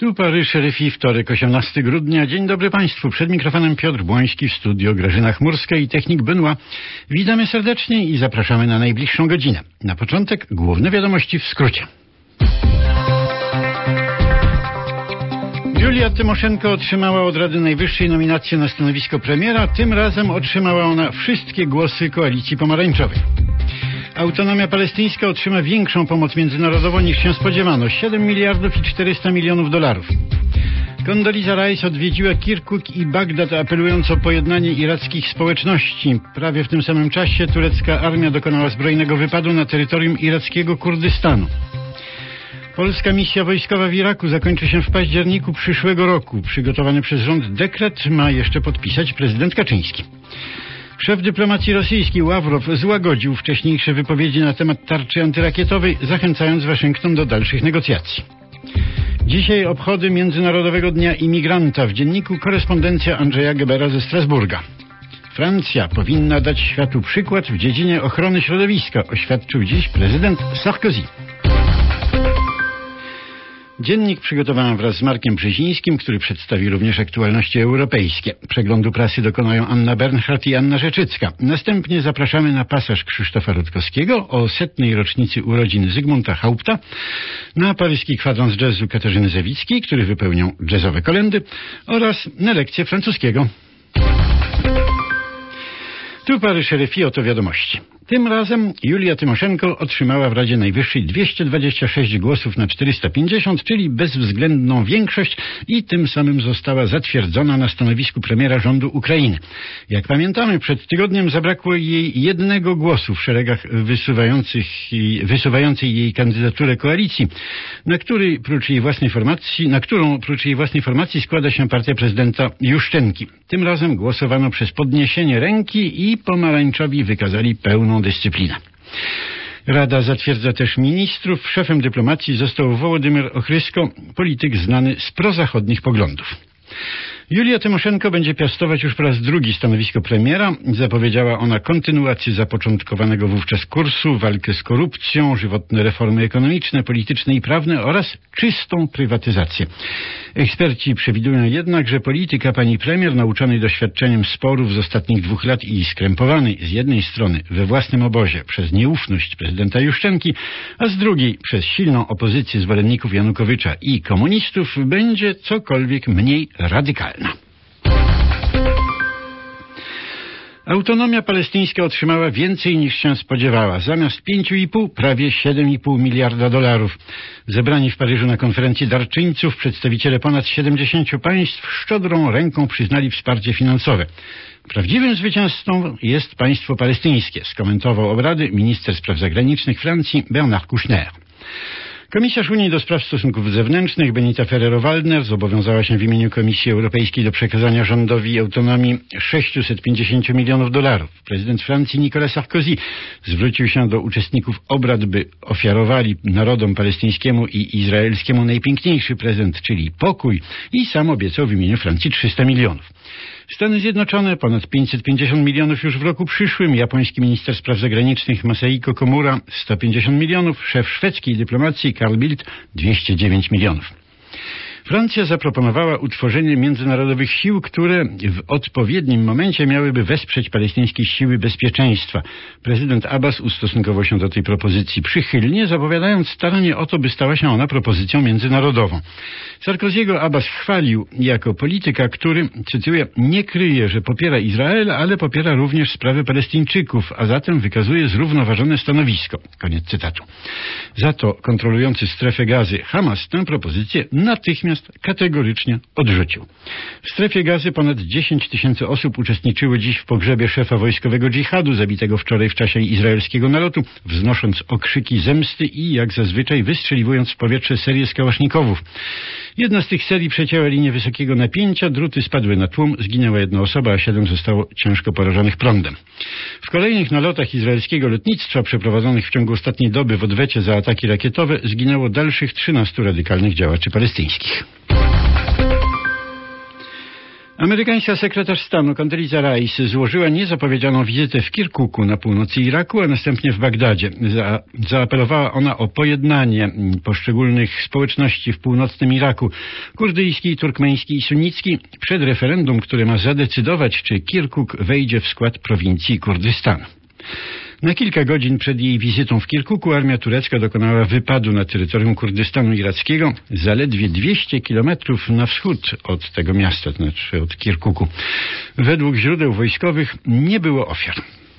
Tu Paryż, RFI, wtorek, 18 grudnia. Dzień dobry Państwu. Przed mikrofonem Piotr Błoński, w studio Grażyna Chmurska i technik Benoit. Witamy serdecznie i zapraszamy na najbliższą godzinę. Na początek główne wiadomości w skrócie. Julia Tymoszenko otrzymała od Rady Najwyższej nominację na stanowisko premiera. Tym razem otrzymała ona wszystkie głosy Koalicji Pomarańczowej. Autonomia palestyńska otrzyma większą pomoc międzynarodową niż się spodziewano. 7 miliardów i 400 milionów dolarów. Condoleezza Rice odwiedziła Kirkuk i Bagdad, apelując o pojednanie irackich społeczności. Prawie w tym samym czasie turecka armia dokonała zbrojnego wypadu na terytorium irackiego Kurdystanu. Polska misja wojskowa w Iraku zakończy się w październiku przyszłego roku. Przygotowany przez rząd dekret ma jeszcze podpisać prezydent Kaczyński. Szef dyplomacji rosyjski Ławrow złagodził wcześniejsze wypowiedzi na temat tarczy antyrakietowej, zachęcając Waszyngton do dalszych negocjacji. Dzisiaj obchody Międzynarodowego Dnia Imigranta. W dzienniku korespondencja Andrzeja Gebera ze Strasburga. Francja powinna dać światu przykład w dziedzinie ochrony środowiska, oświadczył dziś prezydent Sarkozy. Dziennik przygotowałem wraz z Markiem Brzezińskim, który przedstawi również aktualności europejskie. Przeglądu prasy dokonają Anna Bernhardt i Anna Rzeczycka. Następnie zapraszamy na pasaż Krzysztofa Rutkowskiego o 100. rocznicy urodzin Zygmunta Haupta, na paryski kwadrans jazzu Katarzyny Zawickiej, który wypełnią jazzowe kolędy, oraz na lekcję francuskiego. Tu Paryż, RFI, oto wiadomości. Tym razem Julia Tymoszenko otrzymała w Radzie Najwyższej 226 głosów na 450, czyli bezwzględną większość i tym samym została zatwierdzona na stanowisku premiera rządu Ukrainy. Jak pamiętamy, przed tygodniem zabrakło jej jednego głosu w szeregach wysuwającej jej kandydaturę koalicji, na którą prócz jej własnej formacji składa się partia prezydenta Juszczenki. Tym razem głosowano przez podniesienie ręki i pomarańczowi wykazali pełną dyscyplinę. Rada zatwierdza też ministrów. Szefem dyplomacji został Wołodymyr Ochrysko, polityk znany z prozachodnich poglądów. Julia Tymoszenko będzie piastować już po raz drugi stanowisko premiera. Zapowiedziała ona kontynuację zapoczątkowanego wówczas kursu, walkę z korupcją, żywotne reformy ekonomiczne, polityczne i prawne oraz czystą prywatyzację. Eksperci przewidują jednak, że polityka pani premier, nauczonej doświadczeniem sporów z ostatnich 2 lat i skrępowanej z jednej strony we własnym obozie przez nieufność prezydenta Juszczenki, a z drugiej przez silną opozycję zwolenników Janukowycza i komunistów, będzie cokolwiek mniej radykalna. Autonomia palestyńska otrzymała więcej niż się spodziewała. Zamiast 5,5 prawie 7,5 miliarda dolarów. Zebrani w Paryżu na konferencji darczyńców przedstawiciele ponad 70 państw szczodrą ręką przyznali wsparcie finansowe. Prawdziwym zwycięzcą jest państwo palestyńskie, skomentował obrady minister spraw zagranicznych Francji Bernard Kouchner. Komisarz Unii do spraw stosunków zewnętrznych Benita Ferrero-Waldner zobowiązała się w imieniu Komisji Europejskiej do przekazania rządowi autonomii 650 milionów dolarów. Prezydent Francji Nicolas Sarkozy zwrócił się do uczestników obrad, by ofiarowali narodom palestyńskiemu i izraelskiemu najpiękniejszy prezent, czyli pokój, i sam obiecał w imieniu Francji 300 milionów. Stany Zjednoczone ponad 550 milionów już w roku przyszłym, japoński minister spraw zagranicznych Masahiko Komura 150 milionów, szef szwedzkiej dyplomacji Carl Bildt 209 milionów. Francja zaproponowała utworzenie międzynarodowych sił, które w odpowiednim momencie miałyby wesprzeć palestyńskie siły bezpieczeństwa. Prezydent Abbas ustosunkował się do tej propozycji przychylnie, zapowiadając staranie o to, by stała się ona propozycją międzynarodową. Sarkozy'ego Abbas chwalił jako polityka, który, cytuję, nie kryje, że popiera Izrael, ale popiera również sprawy Palestyńczyków, a zatem wykazuje zrównoważone stanowisko. Koniec cytatu. Za to kontrolujący strefę Gazy Hamas tę propozycję natychmiast kategorycznie odrzucił. W strefie Gazy ponad 10 000 osób uczestniczyło dziś w pogrzebie szefa wojskowego dżihadu, zabitego wczoraj w czasie izraelskiego nalotu, wznosząc okrzyki zemsty i, jak zazwyczaj, wystrzeliwując w powietrze serię z kałasznikowów. Jedna z tych serii przecięła linię wysokiego napięcia, druty spadły na tłum, zginęła jedna osoba, a 7 zostało ciężko porażonych prądem. W kolejnych nalotach izraelskiego lotnictwa przeprowadzonych w ciągu ostatniej doby w odwecie za ataki rakietowe zginęło dalszych 13 radykalnych działaczy palestyńskich. Amerykańska sekretarz stanu Condoleezza Rice złożyła niezapowiedzianą wizytę w Kirkuku na północy Iraku, a następnie w Bagdadzie. Zaapelowała ona o pojednanie poszczególnych społeczności w północnym Iraku, kurdyjski, turkmeński i sunnicki, przed referendum, które ma zadecydować, czy Kirkuk wejdzie w skład prowincji Kurdystanu. Na kilka godzin przed jej wizytą w Kirkuku armia turecka dokonała wypadu na terytorium Kurdystanu irackiego, zaledwie 200 kilometrów na wschód od tego miasta, to znaczy od Kirkuku. Według źródeł wojskowych nie było ofiar.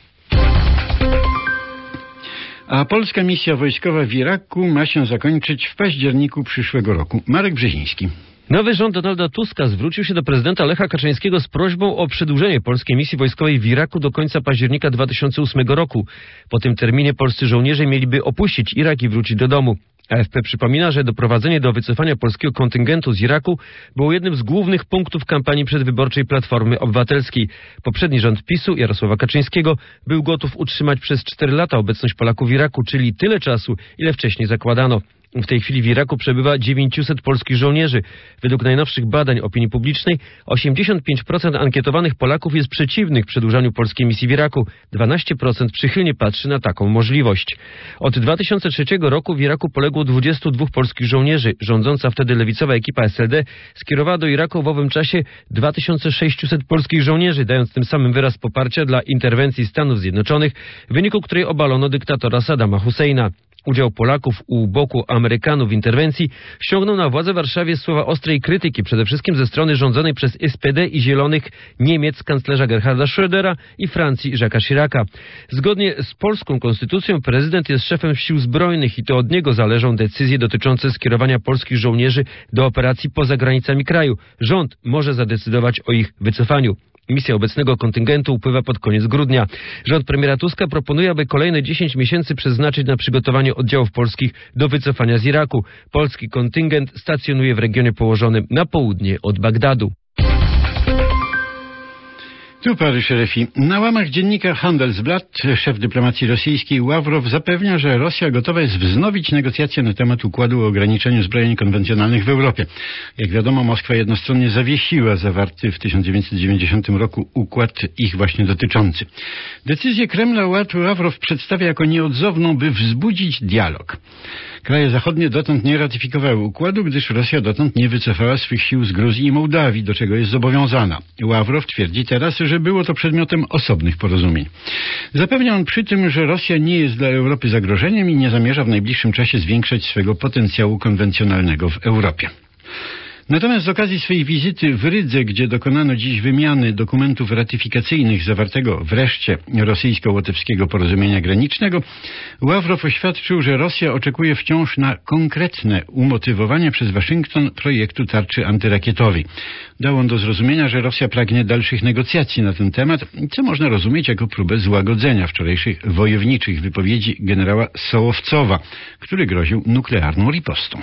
A polska misja wojskowa w Iraku ma się zakończyć w październiku przyszłego roku. Marek Brzeziński. Nowy rząd Donalda Tuska zwrócił się do prezydenta Lecha Kaczyńskiego z prośbą o przedłużenie polskiej misji wojskowej w Iraku do końca października 2008 roku. Po tym terminie polscy żołnierze mieliby opuścić Irak i wrócić do domu. AFP przypomina, że doprowadzenie do wycofania polskiego kontyngentu z Iraku było jednym z głównych punktów kampanii przedwyborczej Platformy Obywatelskiej. Poprzedni rząd PiS-u Jarosława Kaczyńskiego był gotów utrzymać przez 4 lata obecność Polaków w Iraku, czyli tyle czasu, ile wcześniej zakładano. W tej chwili w Iraku przebywa 900 polskich żołnierzy. Według najnowszych badań opinii publicznej 85% ankietowanych Polaków jest przeciwnych przedłużaniu polskiej misji w Iraku. 12% przychylnie patrzy na taką możliwość. Od 2003 roku w Iraku poległo 22 polskich żołnierzy. Rządząca wtedy lewicowa ekipa SLD skierowała do Iraku w owym czasie 2600 polskich żołnierzy, dając tym samym wyraz poparcia dla interwencji Stanów Zjednoczonych, w wyniku której obalono dyktatora Saddama Husseina. Udział Polaków u boku Amerykanów w interwencji ściągnął na władzę w Warszawie słowa ostrej krytyki, przede wszystkim ze strony rządzonej przez SPD i Zielonych Niemiec kanclerza Gerharda Schrödera i Francji Jacques'a Chiraca. Zgodnie z polską konstytucją prezydent jest szefem sił zbrojnych i to od niego zależą decyzje dotyczące skierowania polskich żołnierzy do operacji poza granicami kraju. Rząd może zadecydować o ich wycofaniu. Misja obecnego kontyngentu upływa pod koniec grudnia. Rząd premiera Tuska proponuje, aby kolejne 10 miesięcy przeznaczyć na przygotowanie oddziałów polskich do wycofania z Iraku. Polski kontyngent stacjonuje w regionie położonym na południe od Bagdadu. Tu Paryż RFI. Na łamach dziennika Handelsblatt szef dyplomacji rosyjskiej Ławrow zapewnia, że Rosja gotowa jest wznowić negocjacje na temat układu o ograniczeniu zbrojeń konwencjonalnych w Europie. Jak wiadomo, Moskwa jednostronnie zawiesiła zawarty w 1990 roku układ ich właśnie dotyczący. Decyzję Kremla Ławrow przedstawia jako nieodzowną, by wzbudzić dialog. Kraje zachodnie dotąd nie ratyfikowały układu, gdyż Rosja dotąd nie wycofała swych sił z Gruzji i Mołdawii, do czego jest zobowiązana. Ławrow twierdzi teraz, że było to przedmiotem osobnych porozumień. Zapewnia on przy tym, że Rosja nie jest dla Europy zagrożeniem i nie zamierza w najbliższym czasie zwiększać swego potencjału konwencjonalnego w Europie. Natomiast z okazji swojej wizyty w Rydze, gdzie dokonano dziś wymiany dokumentów ratyfikacyjnych zawartego wreszcie rosyjsko-łotewskiego porozumienia granicznego, Ławrow oświadczył, że Rosja oczekuje wciąż na konkretne umotywowanie przez Waszyngton projektu tarczy antyrakietowej. Dał on do zrozumienia, że Rosja pragnie dalszych negocjacji na ten temat, co można rozumieć jako próbę złagodzenia wczorajszych wojowniczych wypowiedzi generała Sołowcowa, który groził nuklearną ripostą.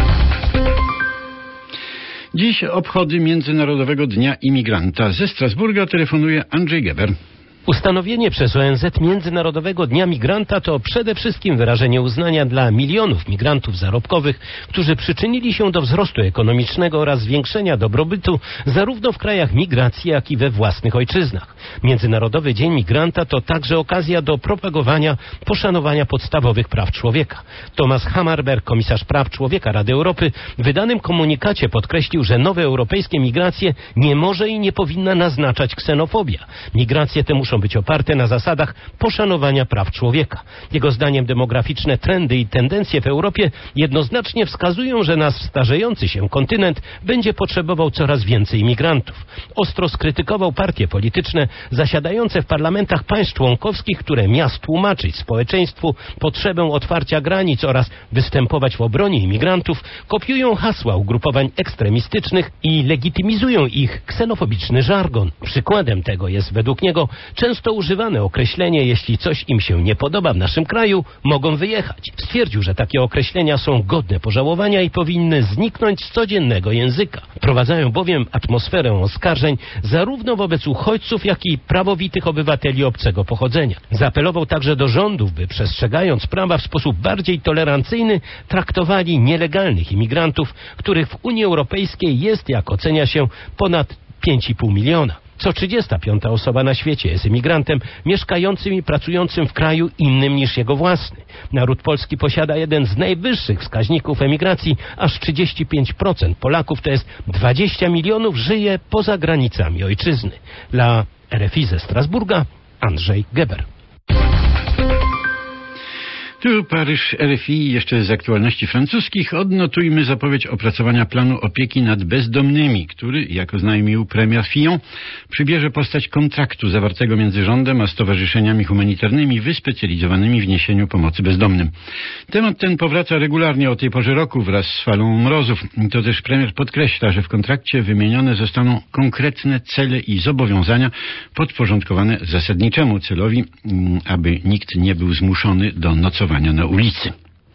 Dziś obchody Międzynarodowego Dnia Imigranta. Ze Strasburga telefonuje Andrzej Geber. Ustanowienie przez ONZ Międzynarodowego Dnia Migranta to przede wszystkim wyrażenie uznania dla milionów migrantów zarobkowych, którzy przyczynili się do wzrostu ekonomicznego oraz zwiększenia dobrobytu zarówno w krajach migracji, jak i we własnych ojczyznach. Międzynarodowy Dzień Migranta to także okazja do propagowania poszanowania podstawowych praw człowieka. Thomas Hammarberg, komisarz praw człowieka Rady Europy, w wydanym komunikacie podkreślił, że nowe europejskie migracje nie może i nie powinna naznaczać ksenofobia. Migracje te muszą być oparte na zasadach poszanowania praw człowieka. Jego zdaniem demograficzne trendy i tendencje w Europie jednoznacznie wskazują, że nasz starzejący się kontynent będzie potrzebował coraz więcej migrantów. Ostro skrytykował partie polityczne zasiadające w parlamentach państw członkowskich, które miast tłumaczyć społeczeństwu potrzebę otwarcia granic oraz występować w obronie imigrantów, kopiują hasła ugrupowań ekstremistycznych i legitymizują ich ksenofobiczny żargon. Przykładem tego jest według niego często używane określenie, jeśli coś im się nie podoba w naszym kraju, mogą wyjechać. Stwierdził, że takie określenia są godne pożałowania i powinny zniknąć z codziennego języka. Wprowadzają bowiem atmosferę oskarżeń zarówno wobec uchodźców, jak i prawowitych obywateli obcego pochodzenia. Zaapelował także do rządów, by przestrzegając prawa w sposób bardziej tolerancyjny traktowali nielegalnych imigrantów, których w Unii Europejskiej jest, jak ocenia się, ponad 5,5 miliona. Co 35. osoba na świecie jest emigrantem mieszkającym i pracującym w kraju innym niż jego własny. Naród polski posiada jeden z najwyższych wskaźników emigracji. Aż 35% Polaków, to jest 20 milionów, żyje poza granicami ojczyzny. Dla RFI ze Strasburga Andrzej Geber. Tu Paryż, RFI, jeszcze z aktualności francuskich. Odnotujmy zapowiedź opracowania planu opieki nad bezdomnymi, który, jak oznajmił premier Fillon, przybierze postać kontraktu zawartego między rządem a stowarzyszeniami humanitarnymi wyspecjalizowanymi w niesieniu pomocy bezdomnym. Temat ten powraca regularnie o tej porze roku wraz z falą mrozów. To też premier podkreśla, że w kontrakcie wymienione zostaną konkretne cele i zobowiązania podporządkowane zasadniczemu celowi, aby nikt nie był zmuszony do nocowania na ulicy.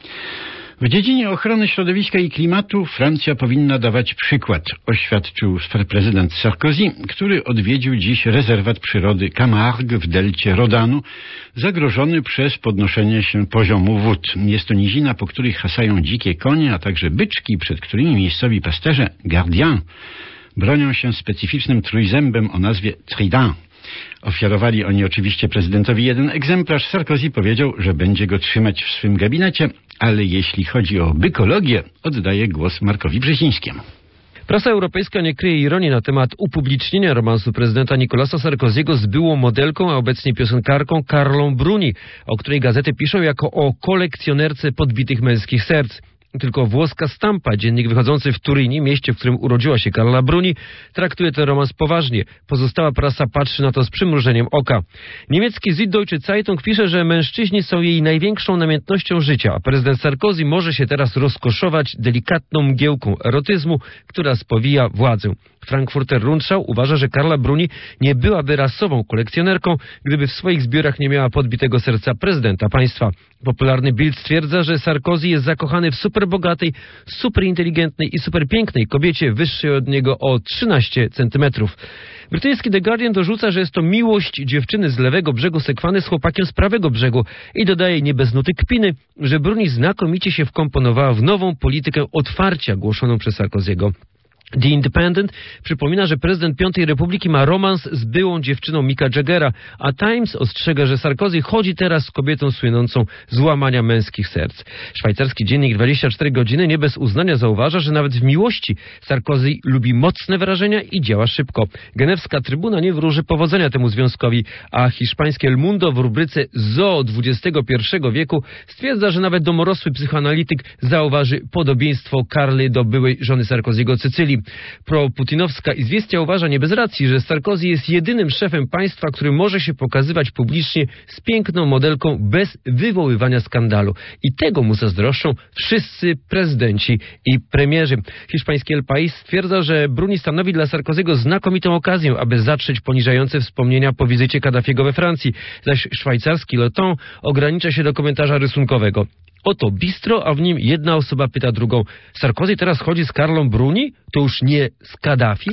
W dziedzinie ochrony środowiska i klimatu Francja powinna dawać przykład, oświadczył prezydent Sarkozy, który odwiedził dziś rezerwat przyrody Camargue w delcie Rodanu, zagrożony przez podnoszenie się poziomu wód. Jest to nizina, po której hasają dzikie konie, a także byczki, przed którymi miejscowi pasterze gardiens bronią się specyficznym trójzębem o nazwie trident. Ofiarowali oni oczywiście prezydentowi jeden egzemplarz. Sarkozy powiedział, że będzie go trzymać w swym gabinecie, ale jeśli chodzi o bykologię, oddaje głos Markowi Brzezińskiemu. Prasa europejska nie kryje ironii na temat upublicznienia romansu prezydenta Nicolasa Sarkozy'ego z byłą modelką, a obecnie piosenkarką Carlą Bruni, o której gazety piszą jako o kolekcjonerce podbitych męskich serc. Tylko włoska Stampa, dziennik wychodzący w Turynie, mieście, w którym urodziła się Carla Bruni, traktuje ten romans poważnie. Pozostała prasa patrzy na to z przymrużeniem oka. Niemiecki Süddeutsche Zeitung pisze, że mężczyźni są jej największą namiętnością życia, a prezydent Sarkozy może się teraz rozkoszować delikatną mgiełką erotyzmu, która spowija władzę. Frankfurter Rundschau uważa, że Carla Bruni nie byłaby rasową kolekcjonerką, gdyby w swoich zbiorach nie miała podbitego serca prezydenta państwa. Popularny Bild stwierdza, że Sarkozy jest zakochany w superbogatej, superinteligentnej i superpięknej kobiecie wyższej od niego o 13 centymetrów. Brytyjski The Guardian dorzuca, że jest to miłość dziewczyny z lewego brzegu Sekwany z chłopakiem z prawego brzegu i dodaje nie bez nuty kpiny, że Bruni znakomicie się wkomponowała w nową politykę otwarcia głoszoną przez Sarkozy'ego. The Independent przypomina, że prezydent Piątej Republiki ma romans z byłą dziewczyną Micka Jaggera, a Times ostrzega, że Sarkozy chodzi teraz z kobietą słynącą z łamania męskich serc. Szwajcarski dziennik 24 godziny nie bez uznania zauważa, że nawet w miłości Sarkozy lubi mocne wyrażenia i działa szybko. Genewska Trybuna nie wróży powodzenia temu związkowi, a hiszpańskie El Mundo w rubryce Zoo XXI wieku stwierdza, że nawet domorosły psychoanalityk zauważy podobieństwo Carly do byłej żony Sarkozy'ego Cycylii. Pro-putinowska Izwiestia uważa nie bez racji, że Sarkozy jest jedynym szefem państwa, który może się pokazywać publicznie z piękną modelką bez wywoływania skandalu. I tego mu zazdroszczą wszyscy prezydenci i premierzy. Hiszpański El País stwierdza, że Bruni stanowi dla Sarkozy'ego znakomitą okazję, aby zatrzeć poniżające wspomnienia po wizycie Kaddafiego we Francji, zaś szwajcarski Le Temps ogranicza się do komentarza rysunkowego. Oto bistro, a w nim jedna osoba pyta drugą: Sarkozy teraz chodzi z Carlą Bruni? To już nie z Kaddafim?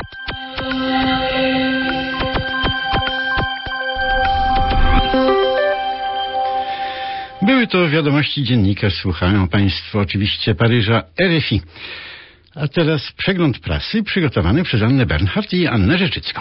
Były to wiadomości dziennikarz. Słuchają Państwo oczywiście Paryża RFI. A teraz przegląd prasy przygotowany przez Annę Bernhardt i Annę Rzeczycką.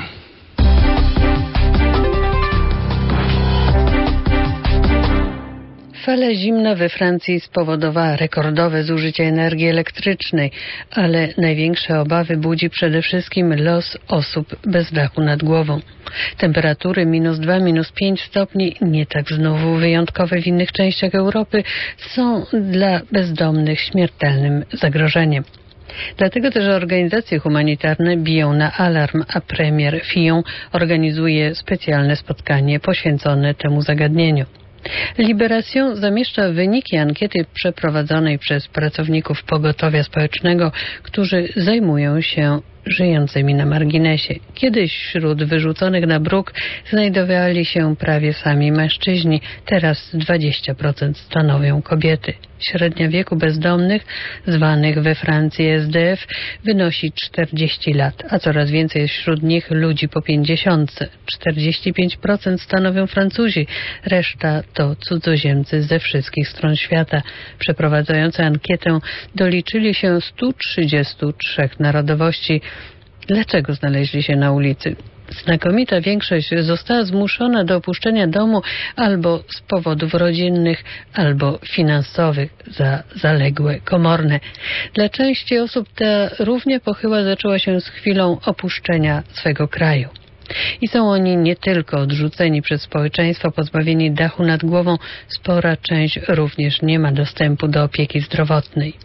Fala zimna we Francji spowodowała rekordowe zużycie energii elektrycznej, ale największe obawy budzi przede wszystkim los osób bez dachu nad głową. Temperatury -2, -5 stopni, nie tak znowu wyjątkowe w innych częściach Europy, są dla bezdomnych śmiertelnym zagrożeniem. Dlatego też organizacje humanitarne biją na alarm, a premier Fillon organizuje specjalne spotkanie poświęcone temu zagadnieniu. Libération zamieszcza wyniki ankiety przeprowadzonej przez pracowników pogotowia społecznego, którzy zajmują się żyjącymi na marginesie. Kiedyś wśród wyrzuconych na bruk znajdowali się prawie sami mężczyźni, teraz 20% stanowią kobiety. Średnia wieku bezdomnych, zwanych we Francji SDF, wynosi 40 lat, a coraz więcej jest wśród nich ludzi po 50. 45% stanowią Francuzi, reszta to cudzoziemcy ze wszystkich stron świata. Przeprowadzający ankietę doliczyli się 133 narodowości. Dlaczego znaleźli się na ulicy? Znakomita większość została zmuszona do opuszczenia domu albo z powodów rodzinnych, albo finansowych za zaległe komorne. Dla części osób ta równie pochyła zaczęła się z chwilą opuszczenia swego kraju. I są oni nie tylko odrzuceni przez społeczeństwo, pozbawieni dachu nad głową, spora część również nie ma dostępu do opieki zdrowotnej.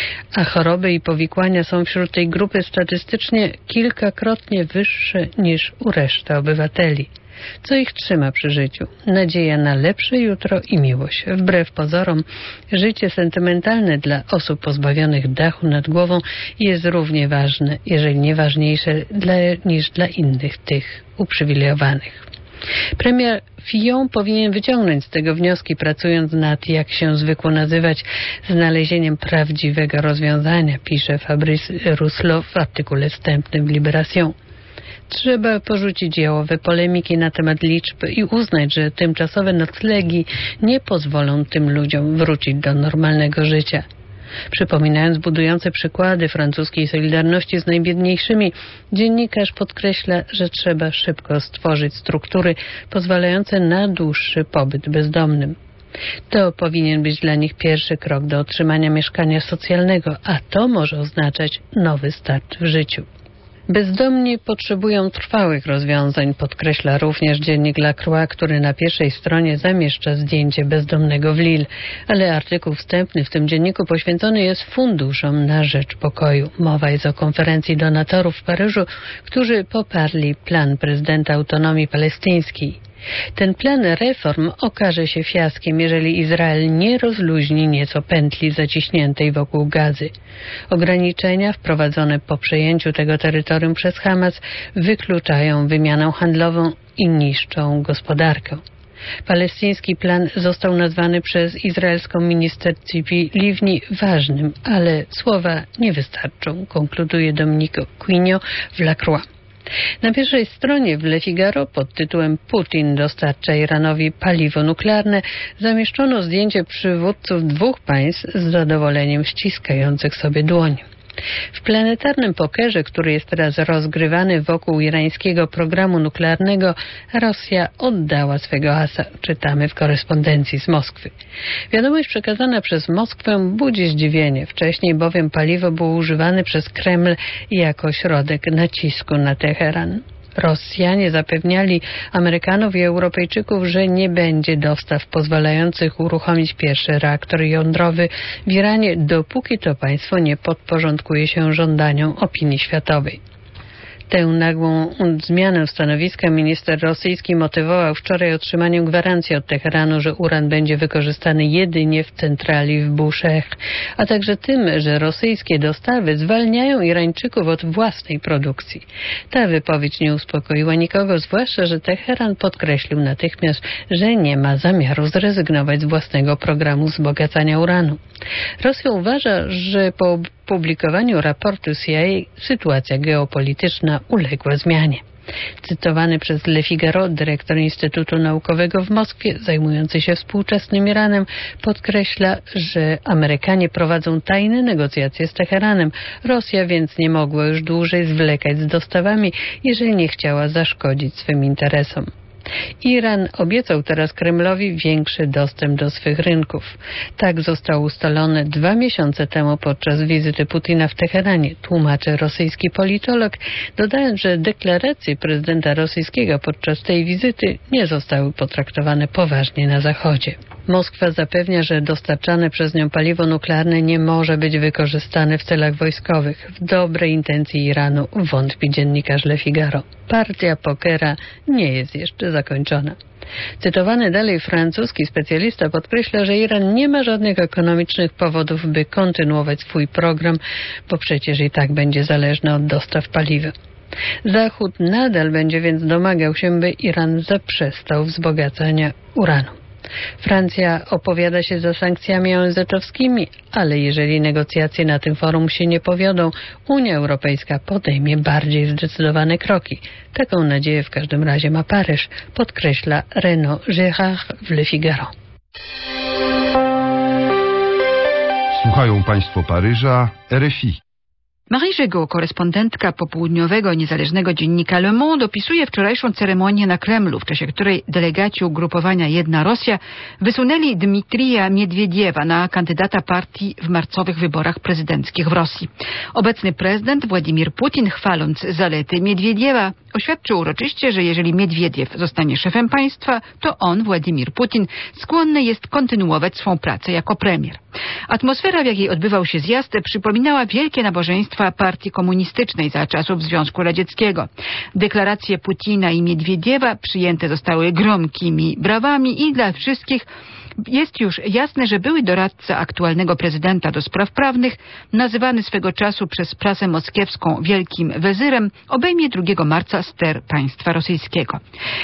A choroby i powikłania są wśród tej grupy statystycznie kilkakrotnie wyższe niż u reszty obywateli. Co ich trzyma przy życiu? Nadzieja na lepsze jutro i miłość. Wbrew pozorom, życie sentymentalne dla osób pozbawionych dachu nad głową jest równie ważne, jeżeli nie ważniejsze niż dla innych, tych uprzywilejowanych. Premier Fillon powinien wyciągnąć z tego wnioski, pracując nad, jak się zwykło nazywać, znalezieniem prawdziwego rozwiązania, pisze Fabrice Rousseau w artykule wstępnym w Libération. Trzeba porzucić jałowe polemiki na temat liczb i uznać, że tymczasowe noclegi nie pozwolą tym ludziom wrócić do normalnego życia. Przypominając budujące przykłady francuskiej solidarności z najbiedniejszymi, dziennikarz podkreśla, że trzeba szybko stworzyć struktury pozwalające na dłuższy pobyt bezdomnym. To powinien być dla nich pierwszy krok do otrzymania mieszkania socjalnego, a to może oznaczać nowy start w życiu. Bezdomni potrzebują trwałych rozwiązań, podkreśla również dziennik La Croix, który na pierwszej stronie zamieszcza zdjęcie bezdomnego w Lille. Ale artykuł wstępny w tym dzienniku poświęcony jest funduszom na rzecz pokoju. Mowa jest o konferencji donatorów w Paryżu, którzy poparli plan prezydenta autonomii palestyńskiej. Ten plan reform okaże się fiaskiem, jeżeli Izrael nie rozluźni nieco pętli zaciśniętej wokół Gazy. Ograniczenia wprowadzone po przejęciu tego terytorium przez Hamas wykluczają wymianę handlową i niszczą gospodarkę. Palestyński plan został nazwany przez izraelską minister Tzipi Livni ważnym, ale słowa nie wystarczą, konkluduje Dominique Quigno w La Croix. Na pierwszej stronie w Le Figaro pod tytułem Putin dostarcza Iranowi paliwo nuklearne zamieszczono zdjęcie przywódców dwóch państw z zadowoleniem ściskających sobie dłoń. W planetarnym pokerze, który jest teraz rozgrywany wokół irańskiego programu nuklearnego, Rosja oddała swego asa, czytamy w korespondencji z Moskwy. Wiadomość przekazana przez Moskwę budzi zdziwienie. Wcześniej bowiem paliwo było używane przez Kreml jako środek nacisku na Teheran. Rosjanie zapewniali Amerykanów i Europejczyków, że nie będzie dostaw pozwalających uruchomić pierwszy reaktor jądrowy w Iranie, dopóki to państwo nie podporządkuje się żądaniom opinii światowej. Tę nagłą zmianę stanowiska minister rosyjski motywował wczoraj otrzymaniem gwarancji od Teheranu, że uran będzie wykorzystany jedynie w centrali w Bushehr, a także tym, że rosyjskie dostawy zwalniają Irańczyków od własnej produkcji. Ta wypowiedź nie uspokoiła nikogo, zwłaszcza, że Teheran podkreślił natychmiast, że nie ma zamiaru zrezygnować z własnego programu wzbogacania uranu. Rosja uważa, że po publikowaniu raportu CIA sytuacja geopolityczna uległa zmianie. Cytowany przez Le Figaro dyrektor Instytutu Naukowego w Moskwie, zajmujący się współczesnym Iranem, podkreśla, że Amerykanie prowadzą tajne negocjacje z Teheranem. Rosja więc nie mogła już dłużej zwlekać z dostawami, jeżeli nie chciała zaszkodzić swym interesom. Iran obiecał teraz Kremlowi większy dostęp do swych rynków. Tak zostało ustalone 2 miesiące temu podczas wizyty Putina w Teheranie, tłumaczy rosyjski politolog, dodając, że deklaracje prezydenta rosyjskiego podczas tej wizyty nie zostały potraktowane poważnie na Zachodzie. Moskwa zapewnia, że dostarczane przez nią paliwo nuklearne nie może być wykorzystane w celach wojskowych. W dobrej intencji Iranu wątpi dziennikarz Le Figaro. Partia pokera nie jest jeszcze zakończona. Cytowany dalej francuski specjalista podkreśla, że Iran nie ma żadnych ekonomicznych powodów, by kontynuować swój program, bo przecież i tak będzie zależny od dostaw paliwa. Zachód nadal będzie więc domagał się, by Iran zaprzestał wzbogacania uranu. Francja opowiada się za sankcjami ONZ-owskimi, ale jeżeli negocjacje na tym forum się nie powiodą, Unia Europejska podejmie bardziej zdecydowane kroki. Taką nadzieję w każdym razie ma Paryż, podkreśla Renaud Gérard w Le Figaro. Słuchają Państwo Paryża, RFI. Marie Jeggo, korespondentka popołudniowego niezależnego dziennika Le Monde, opisuje wczorajszą ceremonię na Kremlu, w czasie której delegaci ugrupowania Jedna Rosja wysunęli Dmitrija Miedwiediewa na kandydata partii w marcowych wyborach prezydenckich w Rosji. Obecny prezydent Władimir Putin, chwaląc zalety Miedwiediewa, oświadczył uroczyście, że jeżeli Miedwiediew zostanie szefem państwa, to on, Władimir Putin, skłonny jest kontynuować swą pracę jako premier. Atmosfera, w jakiej odbywał się zjazd, przypominała wielkie nabożeństwa partii komunistycznej za czasów Związku Radzieckiego. Deklaracje Putina i Miedwiediewa przyjęte zostały gromkimi brawami i dla wszystkich jest już jasne, że były doradca aktualnego prezydenta do spraw prawnych, nazywany swego czasu przez prasę moskiewską wielkim wezyrem, obejmie 2 marca ster państwa rosyjskiego.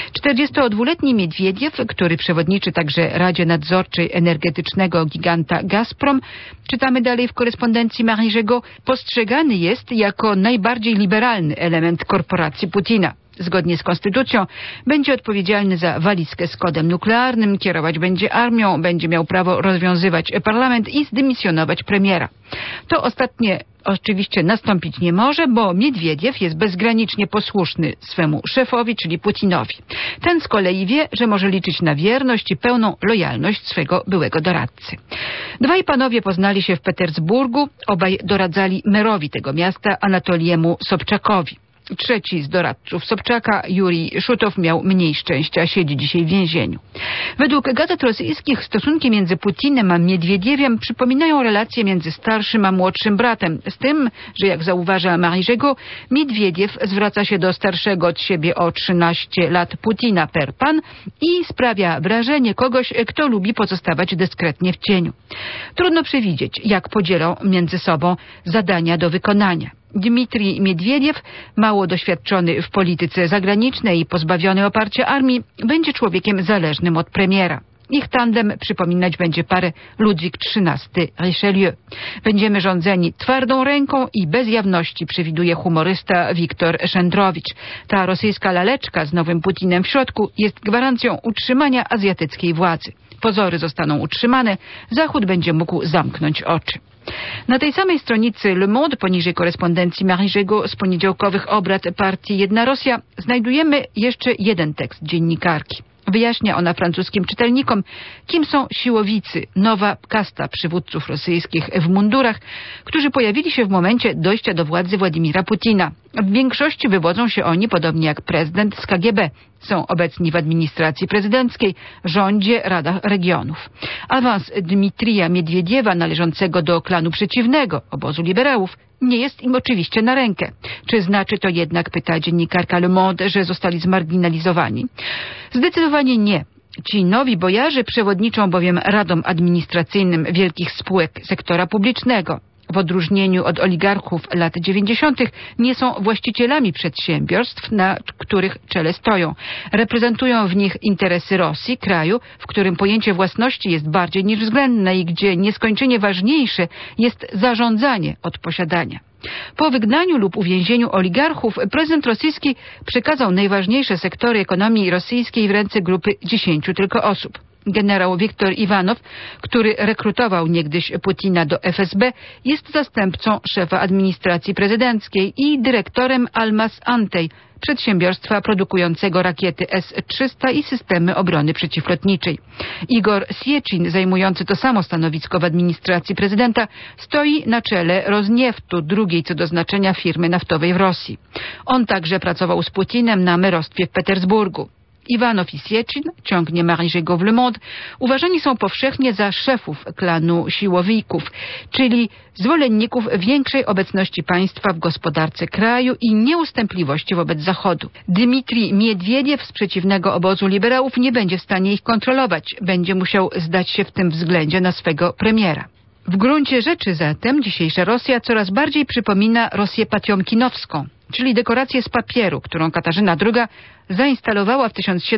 42-letni Miedwiediew, który przewodniczy także Radzie Nadzorczej energetycznego giganta Gazprom, czytamy dalej w korespondencji Marie Jeggo, postrzegany jest jako najbardziej liberalny element korporacji Putina. Zgodnie z konstytucją będzie odpowiedzialny za walizkę z kodem nuklearnym, kierować będzie armią, będzie miał prawo rozwiązywać parlament i zdymisjonować premiera. To ostatnie oczywiście nastąpić nie może, bo Miedwiediew jest bezgranicznie posłuszny swemu szefowi, czyli Putinowi. Ten z kolei wie, że może liczyć na wierność i pełną lojalność swego byłego doradcy. Dwaj panowie poznali się w Petersburgu, obaj doradzali merowi tego miasta, Anatoliemu Sobczakowi. Trzeci z doradców Sobczaka, Jurij Szutow, miał mniej szczęścia, siedzi dzisiaj w więzieniu. Według gazet rosyjskich stosunki między Putinem a Miedwiediewem przypominają relacje między starszym a młodszym bratem, z tym, że jak zauważa Marie Jeggo, Miedwiediew zwraca się do starszego od siebie o 13 lat Putina per pan i sprawia wrażenie kogoś, kto lubi pozostawać dyskretnie w cieniu. Trudno przewidzieć, jak podzielą między sobą zadania do wykonania. Dmitrij Miedwiediew, mało doświadczony w polityce zagranicznej i pozbawiony oparcia armii, będzie człowiekiem zależnym od premiera. Ich tandem przypominać będzie parę Ludwik XIII Richelieu. Będziemy rządzeni twardą ręką i bez jawności, przewiduje humorysta Wiktor Szendrowicz. Ta rosyjska laleczka z nowym Putinem w środku jest gwarancją utrzymania azjatyckiej władzy. Pozory zostaną utrzymane, Zachód będzie mógł zamknąć oczy. Na tej samej stronicy Le Monde, poniżej korespondencji Marie Jeggo z poniedziałkowych obrad partii Jedna Rosja, znajdujemy jeszcze jeden tekst dziennikarki. Wyjaśnia ona francuskim czytelnikom, kim są siłowicy, nowa kasta przywódców rosyjskich w mundurach, którzy pojawili się w momencie dojścia do władzy Władimira Putina. W większości wywodzą się oni, podobnie jak prezydent, z KGB. Są obecni w administracji prezydenckiej, rządzie, radach regionów. Awans Dmitrija Miedwiediewa, należącego do klanu przeciwnego, obozu liberałów, nie jest im oczywiście na rękę. Czy znaczy to jednak, pyta dziennikarka Le Monde, że zostali zmarginalizowani? Zdecydowanie nie. Ci nowi bojarzy przewodniczą bowiem radom administracyjnym wielkich spółek sektora publicznego. W odróżnieniu od oligarchów lat 90. nie są właścicielami przedsiębiorstw, na których czele stoją. Reprezentują w nich interesy Rosji, kraju, w którym pojęcie własności jest bardziej niż względne i gdzie nieskończenie ważniejsze jest zarządzanie od posiadania. Po wygnaniu lub uwięzieniu oligarchów prezydent rosyjski przekazał najważniejsze sektory ekonomii rosyjskiej w ręce grupy 10 tylko osób. Generał Wiktor Iwanow, który rekrutował niegdyś Putina do FSB, jest zastępcą szefa administracji prezydenckiej i dyrektorem Almaz Antey, przedsiębiorstwa produkującego rakiety S-300 i systemy obrony przeciwlotniczej. Igor Sieczin, zajmujący to samo stanowisko w administracji prezydenta, stoi na czele Rosnieftu, drugiej co do znaczenia firmy naftowej w Rosji. On także pracował z Putinem na merostwie w Petersburgu. Iwanow i Sieczin, ciągnie Marie Jeggo w Le Monde, uważani są powszechnie za szefów klanu siłowików, czyli zwolenników większej obecności państwa w gospodarce kraju i nieustępliwości wobec Zachodu. Dmitrij Miedwiediew z przeciwnego obozu liberałów nie będzie w stanie ich kontrolować, będzie musiał zdać się w tym względzie na swego premiera. W gruncie rzeczy zatem dzisiejsza Rosja coraz bardziej przypomina Rosję patiomkinowską, czyli dekorację z papieru, którą Katarzyna II zainstalowała w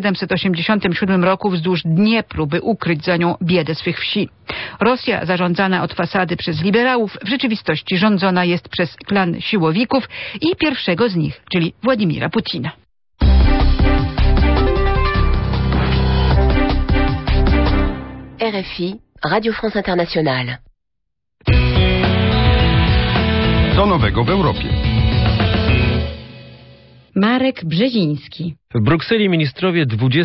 1787 roku wzdłuż Dniepru, by ukryć za nią biedę swych wsi. Rosja, zarządzana od fasady przez liberałów, w rzeczywistości rządzona jest przez klan siłowików i pierwszego z nich, czyli Władimira Putina. RFI, Radio France Internationale. Co nowego w Europie? Marek Brzeziński. W Brukseli ministrowie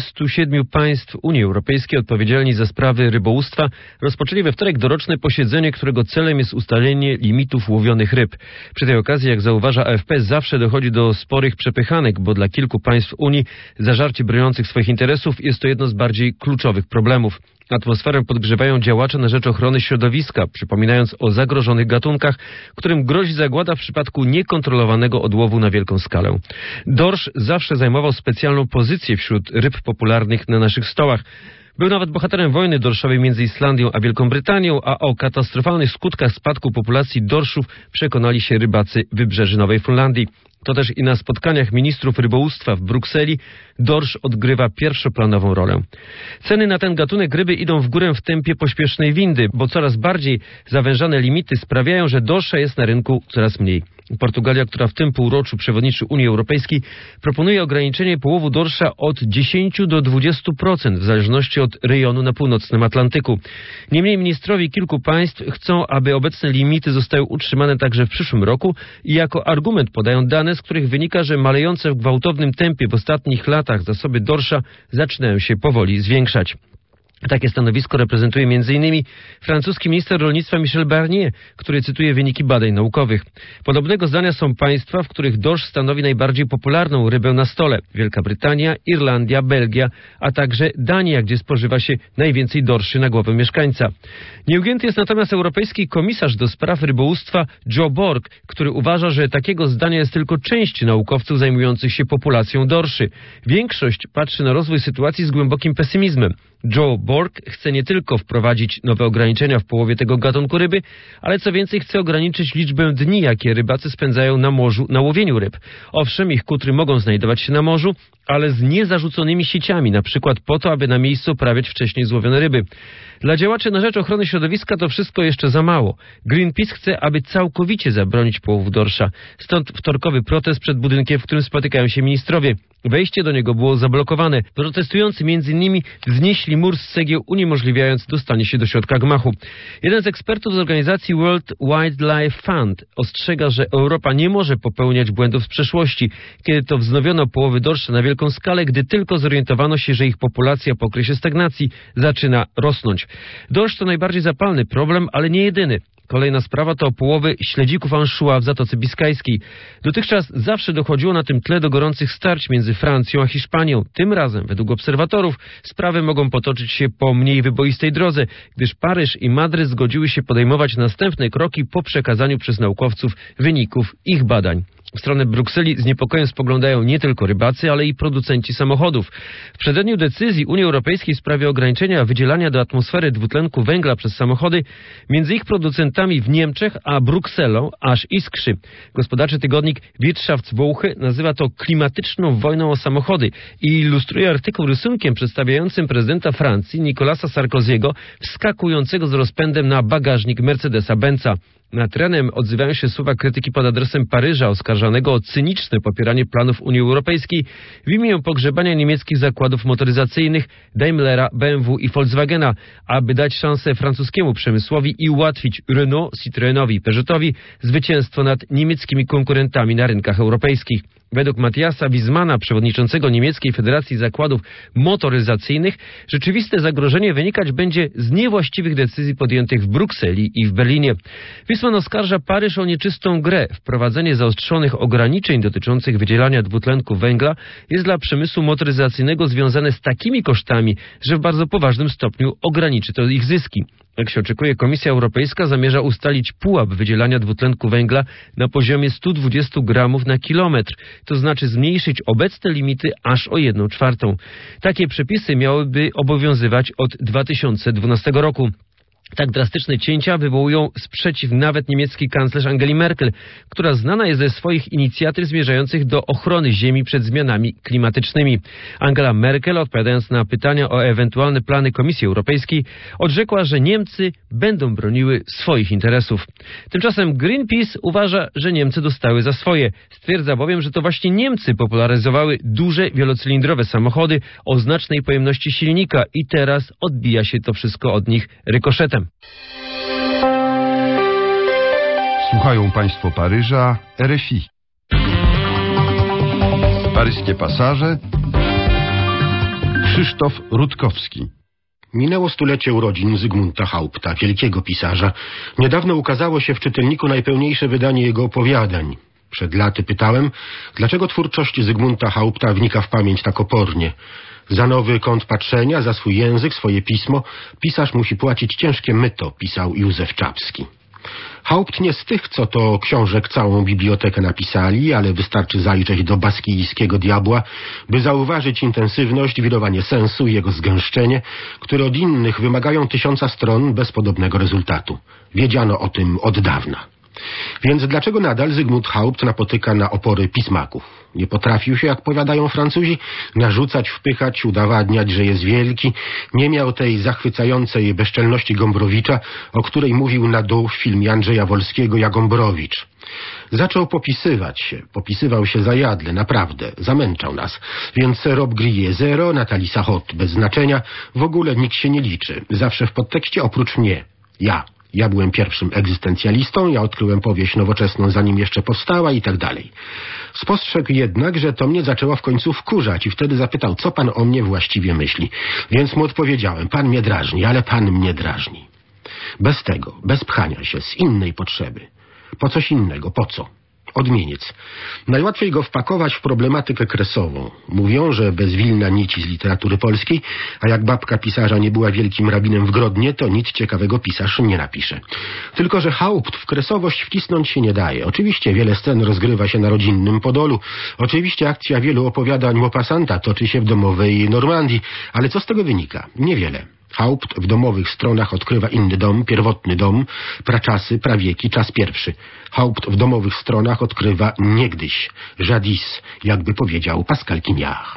27 państw Unii Europejskiej odpowiedzialni za sprawy rybołówstwa rozpoczęli we wtorek doroczne posiedzenie, którego celem jest ustalenie limitów łowionych ryb. Przy tej okazji, jak zauważa AFP, zawsze dochodzi do sporych przepychanek, bo dla kilku państw Unii zażarcie broniących swoich interesów jest to jedno z bardziej kluczowych problemów. Atmosferę podgrzewają działacze na rzecz ochrony środowiska, przypominając o zagrożonych gatunkach, którym grozi zagłada w przypadku niekontrolowanego odłowu na wielką skalę. Dorsz zawsze zajmował specjalną pozycję wśród ryb popularnych na naszych stołach. Był nawet bohaterem wojny dorszowej między Islandią a Wielką Brytanią, a o katastrofalnych skutkach spadku populacji dorszów przekonali się rybacy wybrzeży Nowej Fundlandii. To też i na spotkaniach ministrów rybołówstwa w Brukseli dorsz odgrywa pierwszoplanową rolę. Ceny na ten gatunek ryby idą w górę w tempie pośpiesznej windy, bo coraz bardziej zawężane limity sprawiają, że dorsza jest na rynku coraz mniej. Portugalia, która w tym półroczu przewodniczy Unii Europejskiej, proponuje ograniczenie połowu dorsza od 10 do 20% w zależności od rejonu na północnym Atlantyku. Niemniej ministrowie kilku państw chcą, aby obecne limity zostały utrzymane także w przyszłym roku i jako argument podają dane, z których wynika, że malejące w gwałtownym tempie w ostatnich latach zasoby dorsza zaczynają się powoli zwiększać. Takie stanowisko reprezentuje m.in. francuski minister rolnictwa Michel Barnier, który cytuje wyniki badań naukowych. Podobnego zdania są państwa, w których dorsz stanowi najbardziej popularną rybę na stole. Wielka Brytania, Irlandia, Belgia, a także Dania, gdzie spożywa się najwięcej dorszy na głowę mieszkańca. Nieugięty jest natomiast europejski komisarz do spraw rybołówstwa Joe Borg, który uważa, że takiego zdania jest tylko część naukowców zajmujących się populacją dorszy. Większość patrzy na rozwój sytuacji z głębokim pesymizmem. Joe Borg chce nie tylko wprowadzić nowe ograniczenia w połowie tego gatunku ryby, ale co więcej chce ograniczyć liczbę dni, jakie rybacy spędzają na morzu na łowieniu ryb. Owszem, ich kutry mogą znajdować się na morzu, ale z niezarzuconymi sieciami, na przykład po to, aby na miejscu uprawiać wcześniej złowione ryby. Dla działaczy na rzecz ochrony środowiska to wszystko jeszcze za mało. Greenpeace chce, aby całkowicie zabronić połowów dorsza. Stąd wtorkowy protest przed budynkiem, w którym spotykają się ministrowie. Wejście do niego było zablokowane. Protestujący m.in. wznieśli mur z cegieł, uniemożliwiając dostanie się do środka gmachu. Jeden z ekspertów z organizacji World Wildlife Fund ostrzega, że Europa nie może popełniać błędów z przeszłości, kiedy to wznowiono połowy dorsza na wielką skalę, gdy tylko zorientowano się, że ich populacja po okresie stagnacji zaczyna rosnąć. Dorsz to najbardziej zapalny problem, ale nie jedyny. Kolejna sprawa to połowy śledzików anchois w Zatoce Biskajskiej. Dotychczas zawsze dochodziło na tym tle do gorących starć między Francją a Hiszpanią. Tym razem, według obserwatorów, sprawy mogą potoczyć się po mniej wyboistej drodze, gdyż Paryż i Madryt zgodziły się podejmować następne kroki po przekazaniu przez naukowców wyników ich badań. W stronę Brukseli z niepokojem spoglądają nie tylko rybacy, ale i producenci samochodów. W przededniu decyzji Unii Europejskiej w sprawie ograniczenia wydzielania do atmosfery dwutlenku węgla przez samochody, między ich producentami w Niemczech a Brukselą aż iskrzy. Gospodarczy tygodnik Wirtschaftswoche nazywa to klimatyczną wojną o samochody i ilustruje artykuł rysunkiem przedstawiającym prezydenta Francji Nicolasa Sarkozy'ego wskakującego z rozpędem na bagażnik Mercedesa-Benza. Nad ranem odzywają się słowa krytyki pod adresem Paryża, oskarżanego o cyniczne popieranie planów Unii Europejskiej w imię pogrzebania niemieckich zakładów motoryzacyjnych Daimlera, BMW i Volkswagena, aby dać szansę francuskiemu przemysłowi i ułatwić Renault, Citroenowi i Peugeotowi zwycięstwo nad niemieckimi konkurentami na rynkach europejskich. Według Matthiasa Wiesmana, przewodniczącego Niemieckiej Federacji Zakładów Motoryzacyjnych, rzeczywiste zagrożenie wynikać będzie z niewłaściwych decyzji podjętych w Brukseli i w Berlinie. Wiesman oskarża Paryż o nieczystą grę. Wprowadzenie zaostrzonych ograniczeń dotyczących wydzielania dwutlenku węgla jest dla przemysłu motoryzacyjnego związane z takimi kosztami, że w bardzo poważnym stopniu ograniczy to ich zyski. Jak się oczekuje, Komisja Europejska zamierza ustalić pułap wydzielania dwutlenku węgla na poziomie 120 gramów na kilometr, to znaczy zmniejszyć obecne limity aż o 1/4. Takie przepisy miałyby obowiązywać od 2012 roku. Tak drastyczne cięcia wywołują sprzeciw nawet niemiecki kanclerz Angeli Merkel, która znana jest ze swoich inicjatyw zmierzających do ochrony ziemi przed zmianami klimatycznymi. Angela Merkel, odpowiadając na pytania o ewentualne plany Komisji Europejskiej, odrzekła, że Niemcy będą broniły swoich interesów. Tymczasem Greenpeace uważa, że Niemcy dostały za swoje. Stwierdza bowiem, że to właśnie Niemcy popularyzowały duże, wielocylindrowe samochody o znacznej pojemności silnika i teraz odbija się to wszystko od nich rykoszetem. Słuchają Państwo Paryża, RFI. Paryskie pasaże. Krzysztof Rutkowski. Minęło stulecie urodzin Zygmunta Haupta, wielkiego pisarza. Niedawno ukazało się w czytelniku najpełniejsze wydanie jego opowiadań. Przed laty pytałem, dlaczego twórczość Zygmunta Haupta wnika w pamięć tak opornie. Za nowy kąt patrzenia, za swój język, swoje pismo, pisarz musi płacić ciężkie myto, pisał Józef Czapski. Haupt nie z tych, co to książek całą bibliotekę napisali, ale wystarczy zajrzeć do baskijskiego diabła, by zauważyć intensywność, wirowanie sensu i jego zgęszczenie, które od innych wymagają 1000 stron bez podobnego rezultatu. Wiedziano o tym od dawna. Więc dlaczego nadal Zygmunt Haupt napotyka na opory pismaków? Nie potrafił się, jak powiadają Francuzi, narzucać, wpychać, udowadniać, że jest wielki. Nie miał tej zachwycającej bezczelności Gombrowicza, o której mówił na dół w filmie Andrzeja Wolskiego Ja Gombrowicz. Zaczął popisywał się zajadle, naprawdę, zamęczał nas. Więc Rob Grillet zero, Nathalie Sarraute bez znaczenia, w ogóle nikt się nie liczy. Zawsze w podtekście oprócz mnie. Ja byłem pierwszym egzystencjalistą, ja odkryłem powieść nowoczesną, zanim jeszcze powstała i tak dalej. Spostrzegł jednak, że to mnie zaczęło w końcu wkurzać i wtedy zapytał, co pan o mnie właściwie myśli. Więc mu odpowiedziałem, pan mnie drażni, ale pan mnie drażni. Bez tego, bez pchania się, z innej potrzeby. Po coś innego, po co? Odmieniec. Najłatwiej go wpakować w problematykę kresową. Mówią, że bez Wilna nici z literatury polskiej, a jak babka pisarza nie była wielkim rabinem w Grodnie, to nic ciekawego pisarz nie napisze. Tylko że Haupt w kresowość wcisnąć się nie daje. Oczywiście wiele scen rozgrywa się na rodzinnym Podolu. Oczywiście akcja wielu opowiadań Maupassanta toczy się w domowej Normandii. Ale co z tego wynika? Niewiele. Haupt w domowych stronach odkrywa inny dom, pierwotny dom, praczasy, prawieki, czas pierwszy. Haupt w domowych stronach odkrywa niegdyś, jadis, jakby powiedział Pascal Quignard.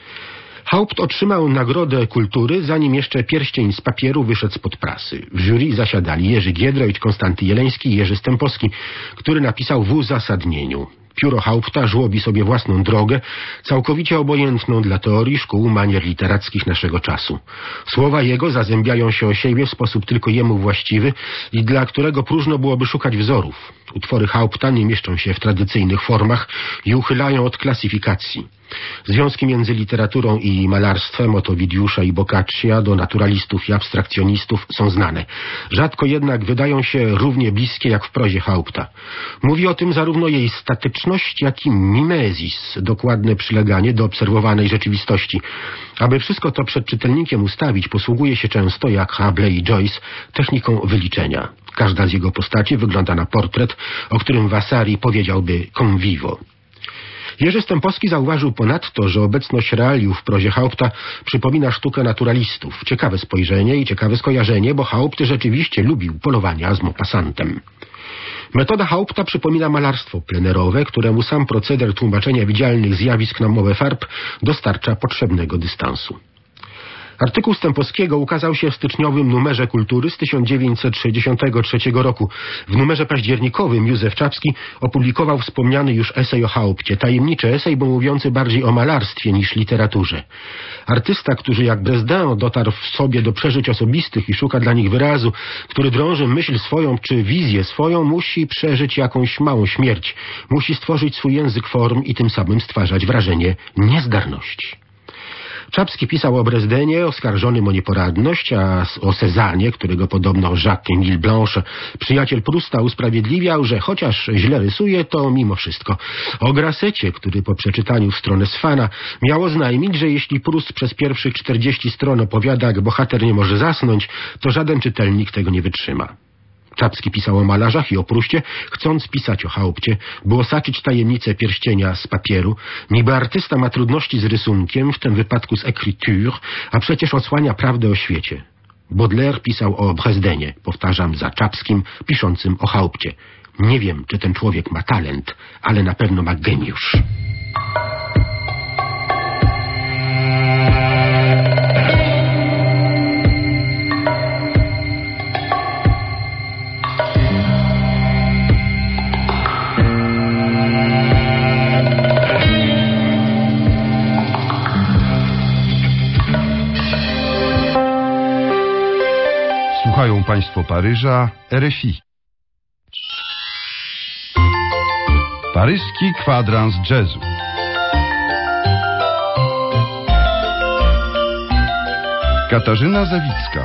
Haupt otrzymał Nagrodę Kultury, zanim jeszcze Pierścień z papieru wyszedł spod prasy. W jury zasiadali Jerzy Giedroyć, Konstanty Jeleński i Jerzy Stępowski, który napisał w uzasadnieniu. Pióro Haupta żłobi sobie własną drogę, całkowicie obojętną dla teorii, szkół, manier literackich naszego czasu. Słowa jego zazębiają się o siebie w sposób tylko jemu właściwy i dla którego próżno byłoby szukać wzorów. Utwory Haupta nie mieszczą się w tradycyjnych formach i uchylają od klasyfikacji. Związki między literaturą i malarstwem, od Ovidiusza i Boccaccia do naturalistów i abstrakcjonistów są znane. Rzadko jednak wydają się równie bliskie jak w prozie Haupta. Mówi o tym zarówno jej statyczność, jak i mimezis, dokładne przyleganie do obserwowanej rzeczywistości. Aby wszystko to przed czytelnikiem ustawić, posługuje się często, jak Rabelais i Joyce, techniką wyliczenia. Każda z jego postaci wygląda na portret, o którym Vasari powiedziałby con vivo. Jerzy Stępowski zauważył ponadto, że obecność realiów w prozie Haupta przypomina sztukę naturalistów. Ciekawe spojrzenie i ciekawe skojarzenie, bo Haupt rzeczywiście lubił polowania z Maupassantem. Metoda Haupta przypomina malarstwo plenerowe, któremu sam proceder tłumaczenia widzialnych zjawisk na mowę farb dostarcza potrzebnego dystansu. Artykuł Stępowskiego ukazał się w styczniowym numerze Kultury z 1963 roku. W numerze październikowym Józef Czapski opublikował wspomniany już esej o Haupcie. Tajemniczy esej, bo mówiący bardziej o malarstwie niż literaturze. Artysta, który jak Bresdin dotarł w sobie do przeżyć osobistych i szuka dla nich wyrazu, który drąży myśl swoją czy wizję swoją, musi przeżyć jakąś małą śmierć. Musi stworzyć swój język form i tym samym stwarzać wrażenie niezdarności. Czapski pisał o Bresdenie, oskarżonym o nieporadność, a o Cezannie, którego podobno Jacques-Émile Blanche, przyjaciel Prusta, usprawiedliwiał, że chociaż źle rysuje, to mimo wszystko. O Grassetcie, który po przeczytaniu w stronę Swana miał oznajmić, że jeśli Prust przez pierwszych 40 stron opowiada, jak bohater nie może zasnąć, to żaden czytelnik tego nie wytrzyma. Czapski pisał o malarzach i o Pruście, chcąc pisać o Haupcie, by osaczyć tajemnicę pierścienia z papieru. Niby artysta ma trudności z rysunkiem, w tym wypadku z écriture, a przecież odsłania prawdę o świecie. Baudelaire pisał o Bresdenie, powtarzam za Czapskim, piszącym o Haupcie. Nie wiem, czy ten człowiek ma talent, ale na pewno ma geniusz. Słuchają Państwo Paryża, RFI. Paryski kwadrans jazzu. Katarzyna Zawicka.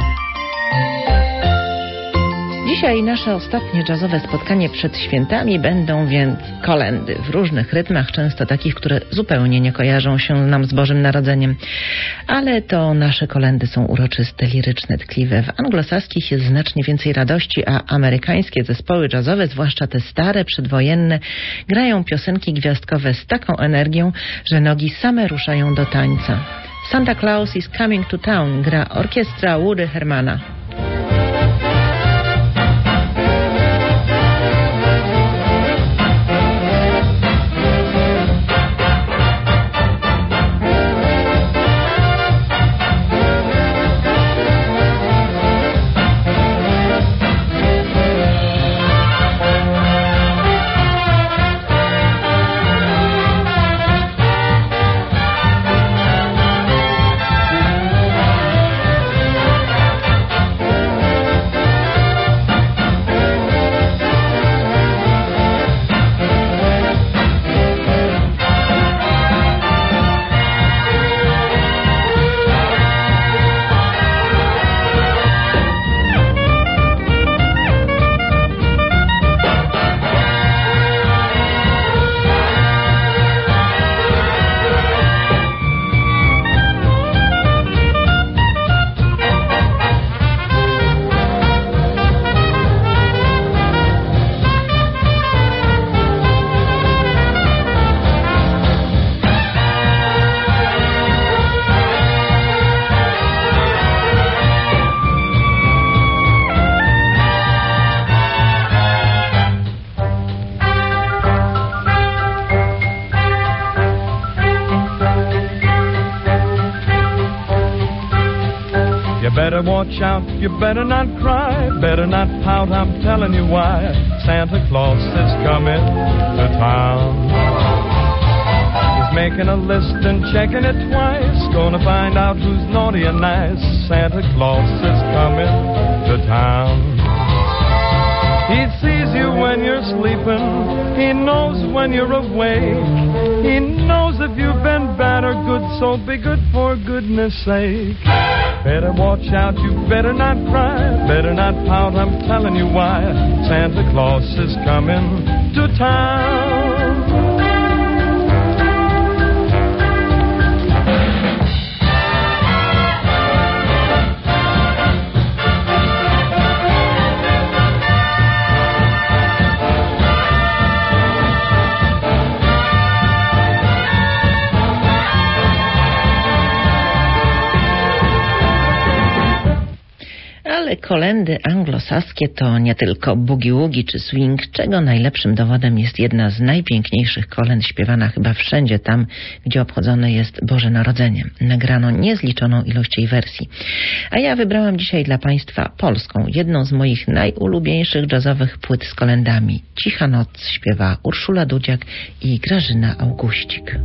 Dzisiaj nasze ostatnie jazzowe spotkanie przed świętami będą więc kolędy w różnych rytmach, często takich, które zupełnie nie kojarzą się nam z Bożym Narodzeniem. Ale to nasze kolędy są uroczyste, liryczne, tkliwe. W anglosaskich jest znacznie więcej radości, a amerykańskie zespoły jazzowe, zwłaszcza te stare, przedwojenne, grają piosenki gwiazdkowe z taką energią, że nogi same ruszają do tańca. Santa Claus is Coming to Town gra orkiestra Woody Hermana. Better watch out, you better not cry, better not pout, I'm telling you why. Santa Claus is coming to town. He's making a list and checking it twice, gonna find out who's naughty and nice. Santa Claus is coming to town. He sees you when you're sleeping, he knows when you're awake, he knows if you've been bad or good, so be good for goodness sake. Better watch out, you better not cry, better not pout, I'm telling you why. Santa Claus is coming to town. Ale kolędy anglosaskie to nie tylko boogie-woogie czy swing, czego najlepszym dowodem jest jedna z najpiękniejszych kolęd śpiewana chyba wszędzie tam, gdzie obchodzone jest Boże Narodzenie. Nagrano niezliczoną ilość jej wersji. A ja wybrałam dzisiaj dla Państwa polską, jedną z moich najulubieńszych jazzowych płyt z kolędami. Cicha noc śpiewa Urszula Dudziak i Grażyna Auguścik.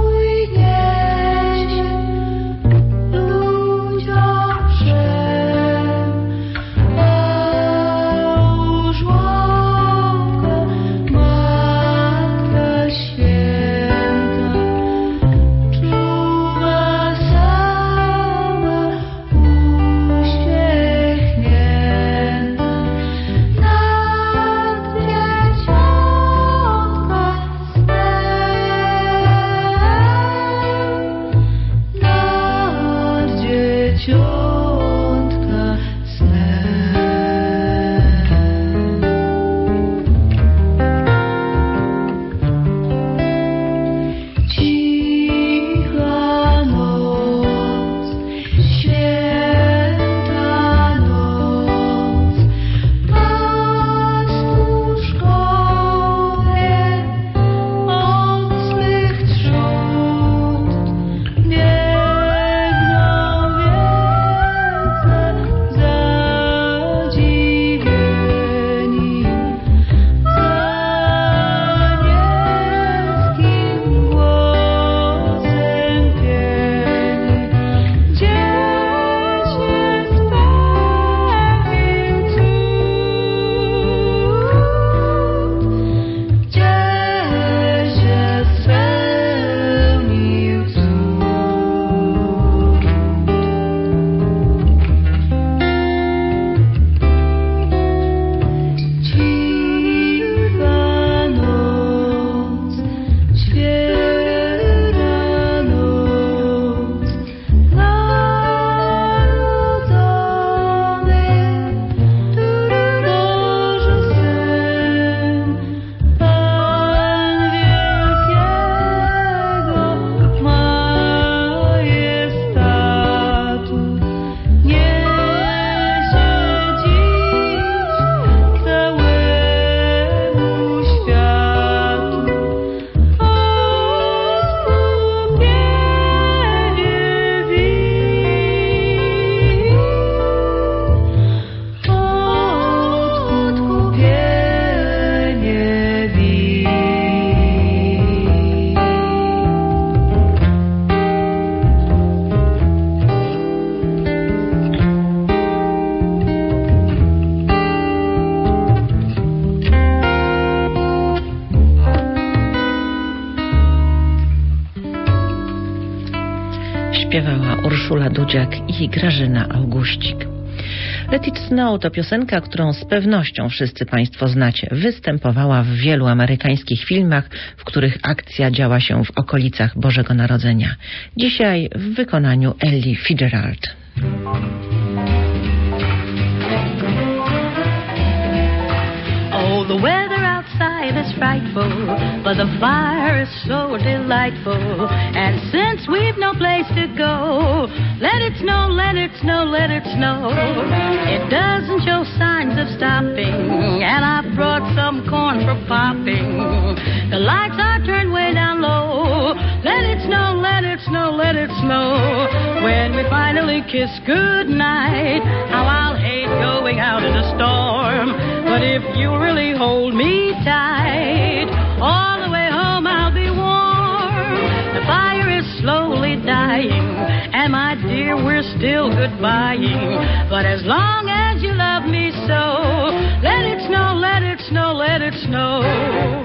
Ludziom, że śpiewała Urszula Dudziak i Grażyna Augustik. Let It Snow to piosenka, którą z pewnością wszyscy Państwo znacie. Występowała w wielu amerykańskich filmach, w których akcja działa się w okolicach Bożego Narodzenia. Dzisiaj w wykonaniu Ellie Fitzgerald. Oh, the weather outside is frightful, but the fire is so delightful. And since we've no place to go, let it snow, let it snow, let it snow. It doesn't show signs of stopping, and I brought some corn for popping. The lights are turned way down low. Let it snow, let it snow, let it snow. When we finally kiss goodnight, how I'll hate going out in a storm. But if you really hold me tight, all the way home I'll be warm. The fire is slowly dying, and my dear, we're still goodbying. But as long as you love me so, let it snow, let it snow, let it snow.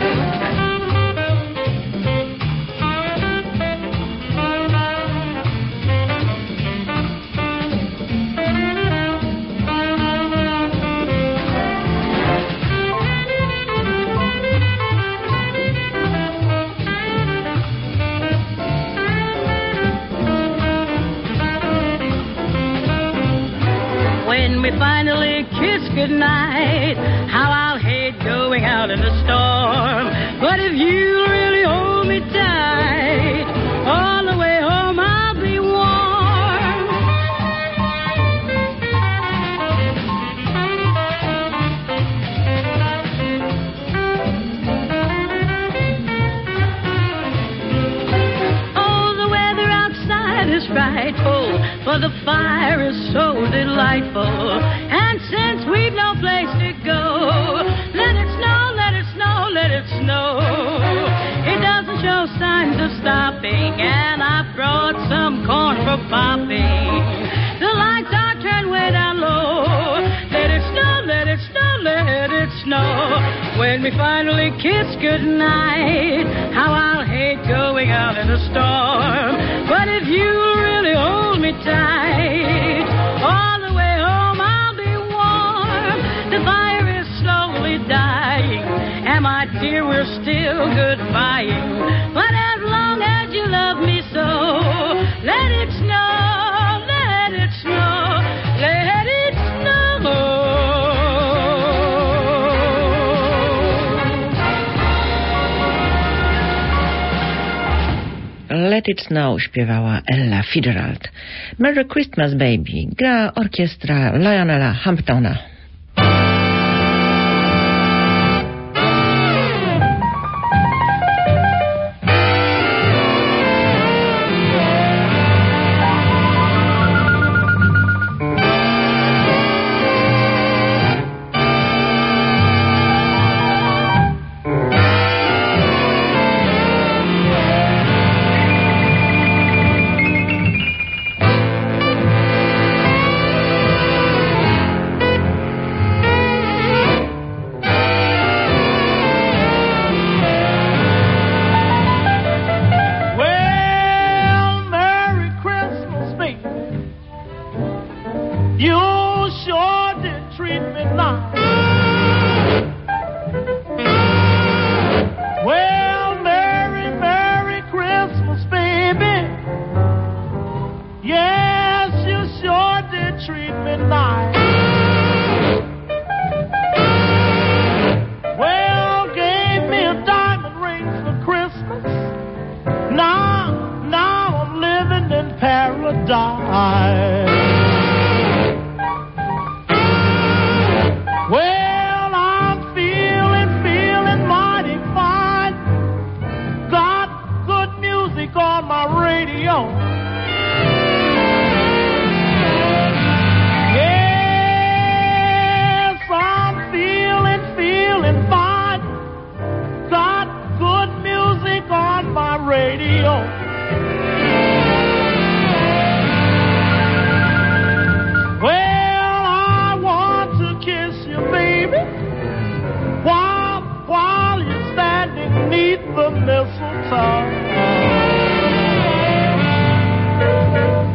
When we finally kiss goodnight, how I'll hate going out in the storm. But if you really hold me tight, all the way home I'll be warm. Oh, the weather outside is frightful, for the fire is so delightful. And since we've no place to go, let it snow, let it snow, let it snow. It doesn't show signs of stopping, and I brought some corn for popping. The lights are turned way down low. Let it snow, let it snow, let it snow. When we finally kiss goodnight, how I'll hate going out in a storm. But if you really hold me tight, all the way home I'll be warm. The fire is slowly dying, and my dear, we're still goodbying. But as long as you love me so, let it snow, let it snow, let it snow. Let It Snow śpiewała Ella Fitzgerald. Merry Christmas Baby gra orkiestra Lionela Hamptona. the mistletoe.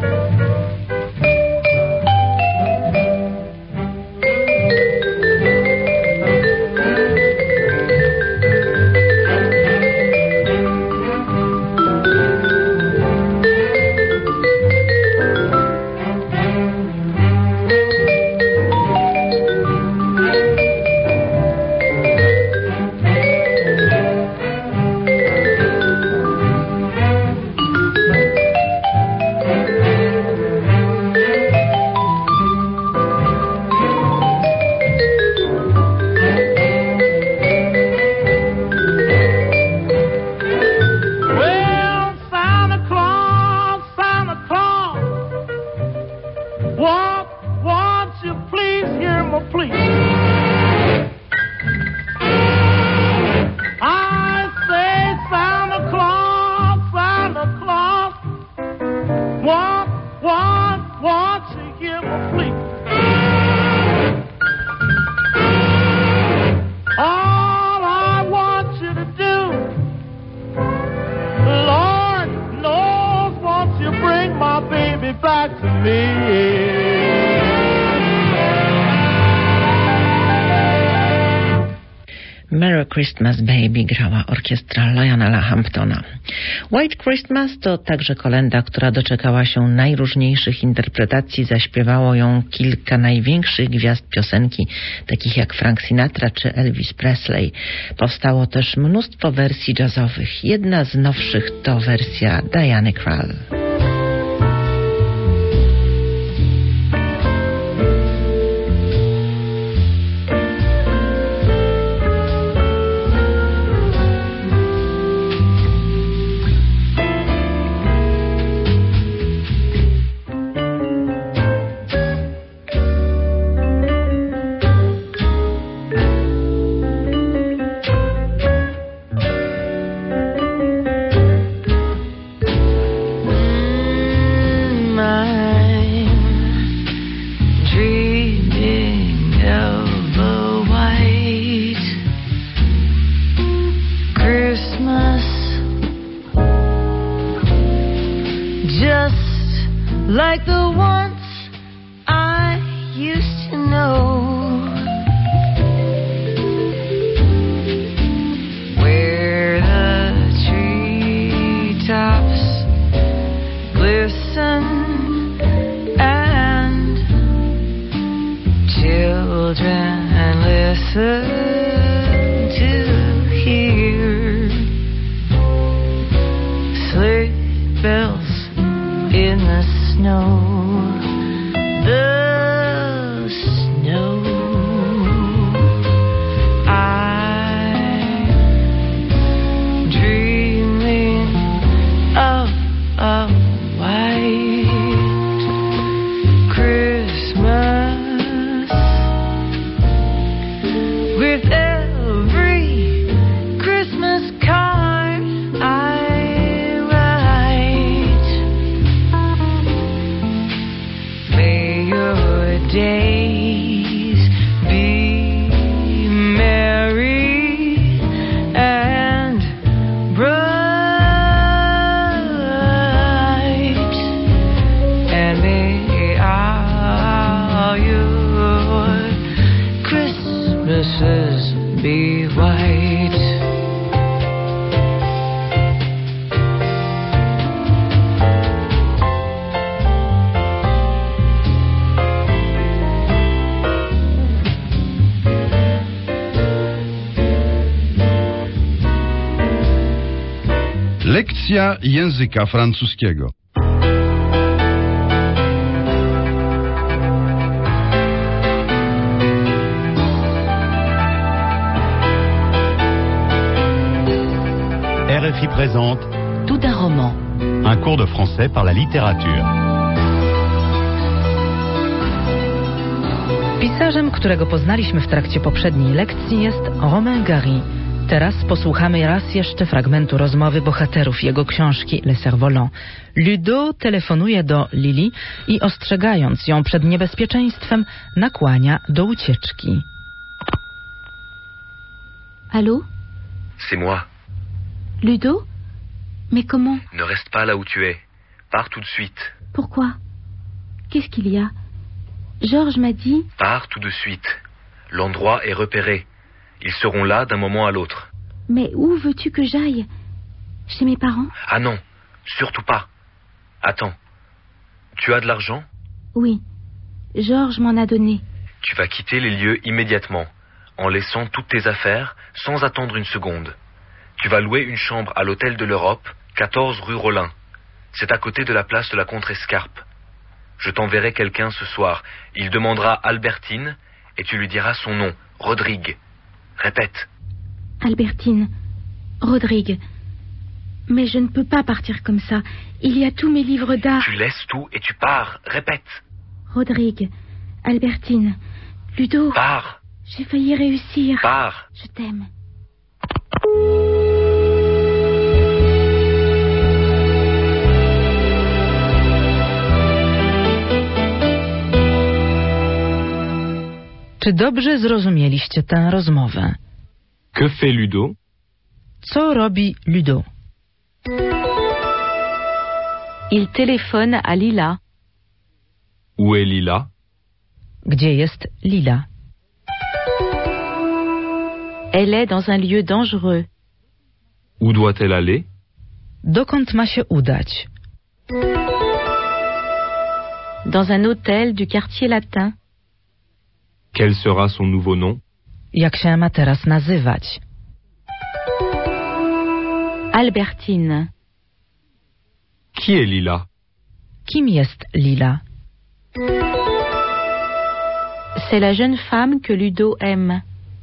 it back to me. Merry Christmas Baby grała orkiestra Lionela Hamptona. White Christmas to także kolenda, która doczekała się najróżniejszych interpretacji. Zaśpiewało ją kilka największych gwiazd piosenki, takich jak Frank Sinatra czy Elvis Presley. Powstało też mnóstwo wersji jazzowych. Jedna z nowszych to wersja Diany Krall. Like the ones I used to know, where the treetops glisten and children listen to hear sleigh bells in the snow, the snow. I'm dreaming of a white Christmas with every Christmas card I days be merry and bright, and may all your Christmases be white. Lekcja języka francuskiego. RFI présente Tout un roman. Un cours de français par la littérature. Pisarzem, którego poznaliśmy w trakcie poprzedniej lekcji, jest Romain Gary. Teraz posłuchamy raz jeszcze fragmentu rozmowy bohaterów jego książki Le Cerf-Volant. Ludo telefonuje do Lili i ostrzegając ją przed niebezpieczeństwem, nakłania do ucieczki. Allô? C'est moi. Ludo? Mais comment? Ne reste pas là où tu es. Pars tout de suite. Pourquoi? Qu'est-ce qu'il y a? Georges m'a dit... Pars tout de suite. L'endroit est repéré. Ils seront là d'un moment à l'autre. Mais où veux-tu que j'aille? Chez mes parents? Ah non, surtout pas. Attends, tu as de l'argent? Oui, Georges m'en a donné. Tu vas quitter les lieux immédiatement, en laissant toutes tes affaires, sans attendre une seconde. Tu vas louer une chambre à l'hôtel de l'Europe, 14 rue Rollin. C'est à côté de la place de la Contrescarpe. Je t'enverrai quelqu'un ce soir. Il demandera Albertine, et tu lui diras son nom, Rodrigue. Répète. Albertine, Rodrigue. Mais je ne peux pas partir comme ça. Il y a tous mes livres d'art. Tu laisses tout et tu pars. Répète. Rodrigue, Albertine, Ludo. Pars. J'ai failli réussir. Pars. Je t'aime. Czy dobrze zrozumieliście tę rozmowę? Que fait Ludo? Co robi Ludo? Il téléphone à Lila. Où est Lila? Gdzie jest Lila? Elle est dans un lieu dangereux. Où doit-elle aller? Dokąd ma się udać? Dans un hôtel du quartier latin. Quel sera son nouveau nom? Jak się ma teraz nazywać? Albertine. Qui est Lila? Kim jest Lila? C'est la jeune femme que Ludo aime.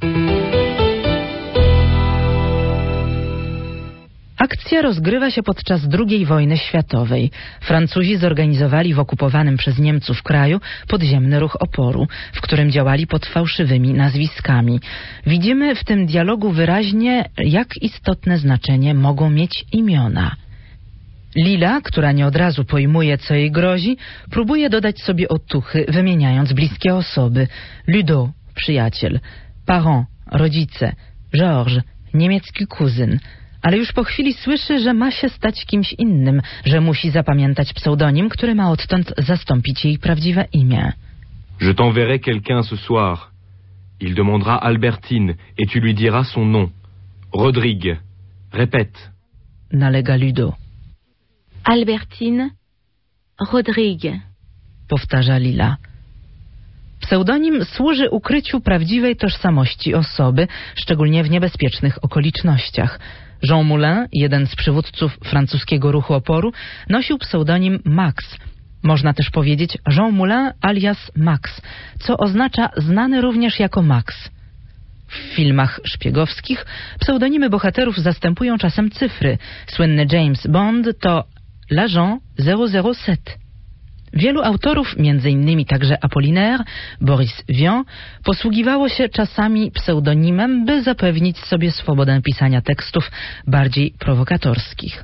Akcja rozgrywa się podczas II wojny światowej. Francuzi zorganizowali w okupowanym przez Niemców kraju podziemny ruch oporu, w którym działali pod fałszywymi nazwiskami. Widzimy w tym dialogu wyraźnie, jak istotne znaczenie mogą mieć imiona. Lila, która nie od razu pojmuje, co jej grozi, próbuje dodać sobie otuchy, wymieniając bliskie osoby. Ludo, przyjaciel, parent, rodzice, Georges, niemiecki kuzyn. Ale już po chwili słyszy, że ma się stać kimś innym, że musi zapamiętać pseudonim, który ma odtąd zastąpić jej prawdziwe imię. Je t'enverrai quelqu'un ce soir. Il demandera Albertine et tu lui diras son nom. Rodrigue. Répète. Nalega Ludo. Albertine. Rodrigue. Powtarza Lila. Pseudonim służy ukryciu prawdziwej tożsamości osoby, szczególnie w niebezpiecznych okolicznościach. Jean Moulin, jeden z przywódców francuskiego ruchu oporu, nosił pseudonim Max. Można też powiedzieć Jean Moulin alias Max, co oznacza znany również jako Max. W filmach szpiegowskich pseudonimy bohaterów zastępują czasem cyfry. Słynny James Bond to l'agent 007. Wielu autorów, m.in. także Apollinaire, Boris Vian, posługiwało się czasami pseudonimem, by zapewnić sobie swobodę pisania tekstów bardziej prowokatorskich.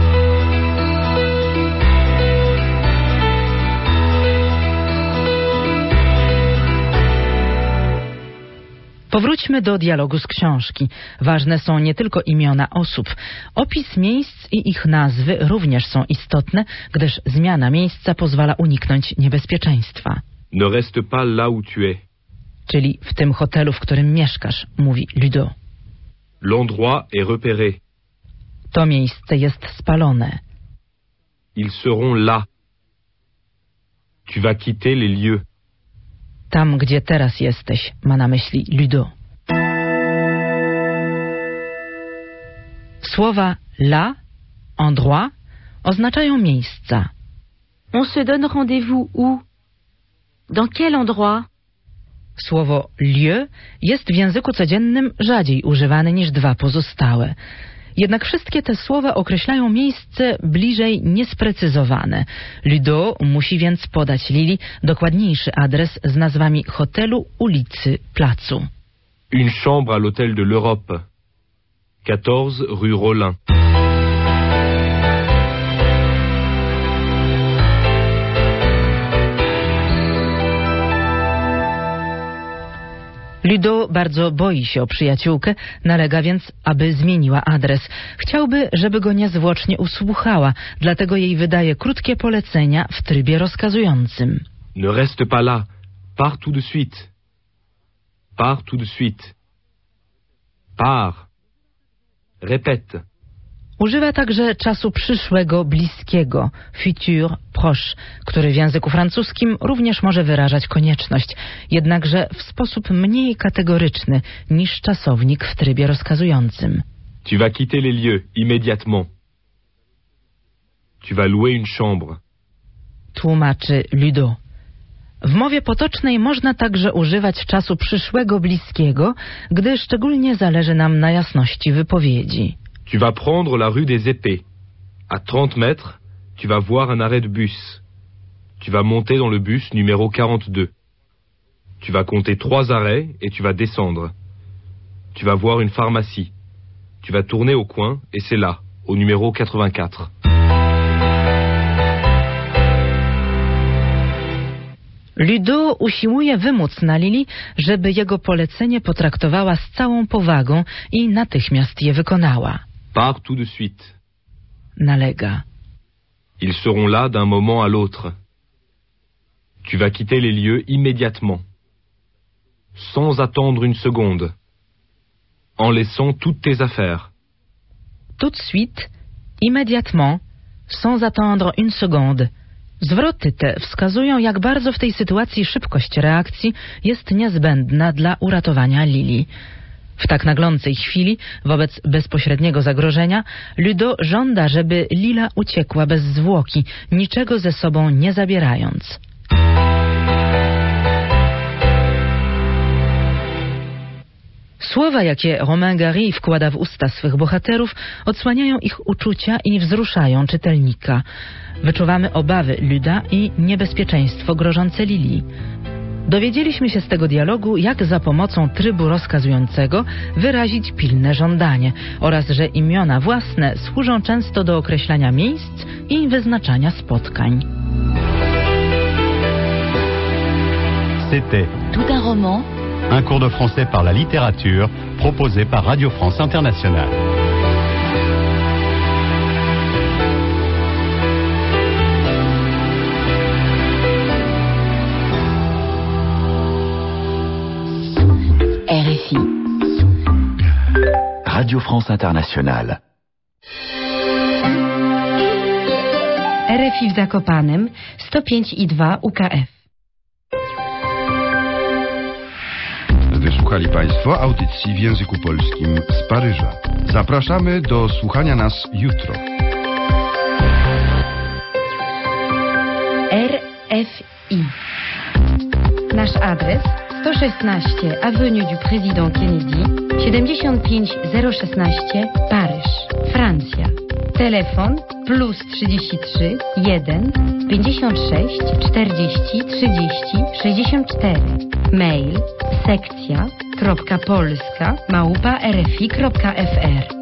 Powróćmy do dialogu z książki. Ważne są nie tylko imiona osób. Opis miejsc i ich nazwy również są istotne, gdyż zmiana miejsca pozwala uniknąć niebezpieczeństwa. Ne reste pas là où tu es. Czyli w tym hotelu, w którym mieszkasz, mówi Ludo. L'endroit est repéré. To miejsce jest spalone. Ils seront là. Tu vas quitter les lieux. Tam, gdzie teraz jesteś, ma na myśli Ludo. Słowa la, endroit oznaczają miejsca. On se donne rendez-vous où? Dans quel endroit? Słowo lieu jest w języku codziennym rzadziej używane niż dwa pozostałe. Jednak wszystkie te słowa określają miejsce bliżej niesprecyzowane. Ludo musi więc podać Lili dokładniejszy adres z nazwami hotelu, ulicy, placu. Une chambre à l'hôtel de l'Europe. 14 rue Rollin. Ludo bardzo boi się o przyjaciółkę, nalega więc, aby zmieniła adres. Chciałby, żeby go niezwłocznie usłuchała, dlatego jej wydaje krótkie polecenia w trybie rozkazującym. Ne reste pas là. Pars tout de suite. Pars tout de suite. Pars. Répète. Używa także czasu przyszłego, bliskiego, futur, proche, który w języku francuskim również może wyrażać konieczność, jednakże w sposób mniej kategoryczny niż czasownik w trybie rozkazującym. Tu vas quitter les lieux immédiatement. Tu vas louer une chambre. Tłumaczy Ludo. W mowie potocznej można także używać czasu przyszłego, bliskiego, gdy szczególnie zależy nam na jasności wypowiedzi. Tu vas prendre la rue des Épées. À 30 mètres, tu vas voir un arrêt de bus. Tu vas monter dans le bus numéro 42. Tu vas compter 3 arrêts et tu vas descendre. Tu vas voir une pharmacie. Tu vas tourner au coin et c'est là, au numéro 84. Ludo usiłuje wymóc na Lili, żeby jego polecenie potraktowała z całą powagą i natychmiast je wykonała. Pars tout de suite. Nalega. Ils seront là d'un moment à l'autre. Tu vas quitter les lieux immédiatement, sans attendre une seconde, en laissant toutes tes affaires. Tout de suite, immédiatement, sans attendre une seconde. Zwroty te wskazują, jak bardzo w tej sytuacji szybkość reakcji jest niezbędna dla uratowania Lili. W tak naglącej chwili, wobec bezpośredniego zagrożenia, Ludo żąda, żeby Lila uciekła bez zwłoki, niczego ze sobą nie zabierając. Słowa, jakie Romain Gary wkłada w usta swych bohaterów, odsłaniają ich uczucia i wzruszają czytelnika. Wyczuwamy obawy Luda i niebezpieczeństwo grożące Lili. Dowiedzieliśmy się z tego dialogu, jak za pomocą trybu rozkazującego wyrazić pilne żądanie oraz że imiona własne służą często do określania miejsc i wyznaczania spotkań. C'était Tout un roman. un cours de français par la littérature proposé par Radio France Internationale. RFI. Radio France Internationale. RFI w Zakopanem 105,2 UKF. Wysłuchali Państwo audycji w języku polskim z Paryża. Zapraszamy do słuchania nas jutro. RFI. Nasz adres 116 Avenue du Président Kennedy, 75016 Paryż, Francja. Telefon +33 1 56 40 30 64. Mail sekcja.polska@rfi.fr.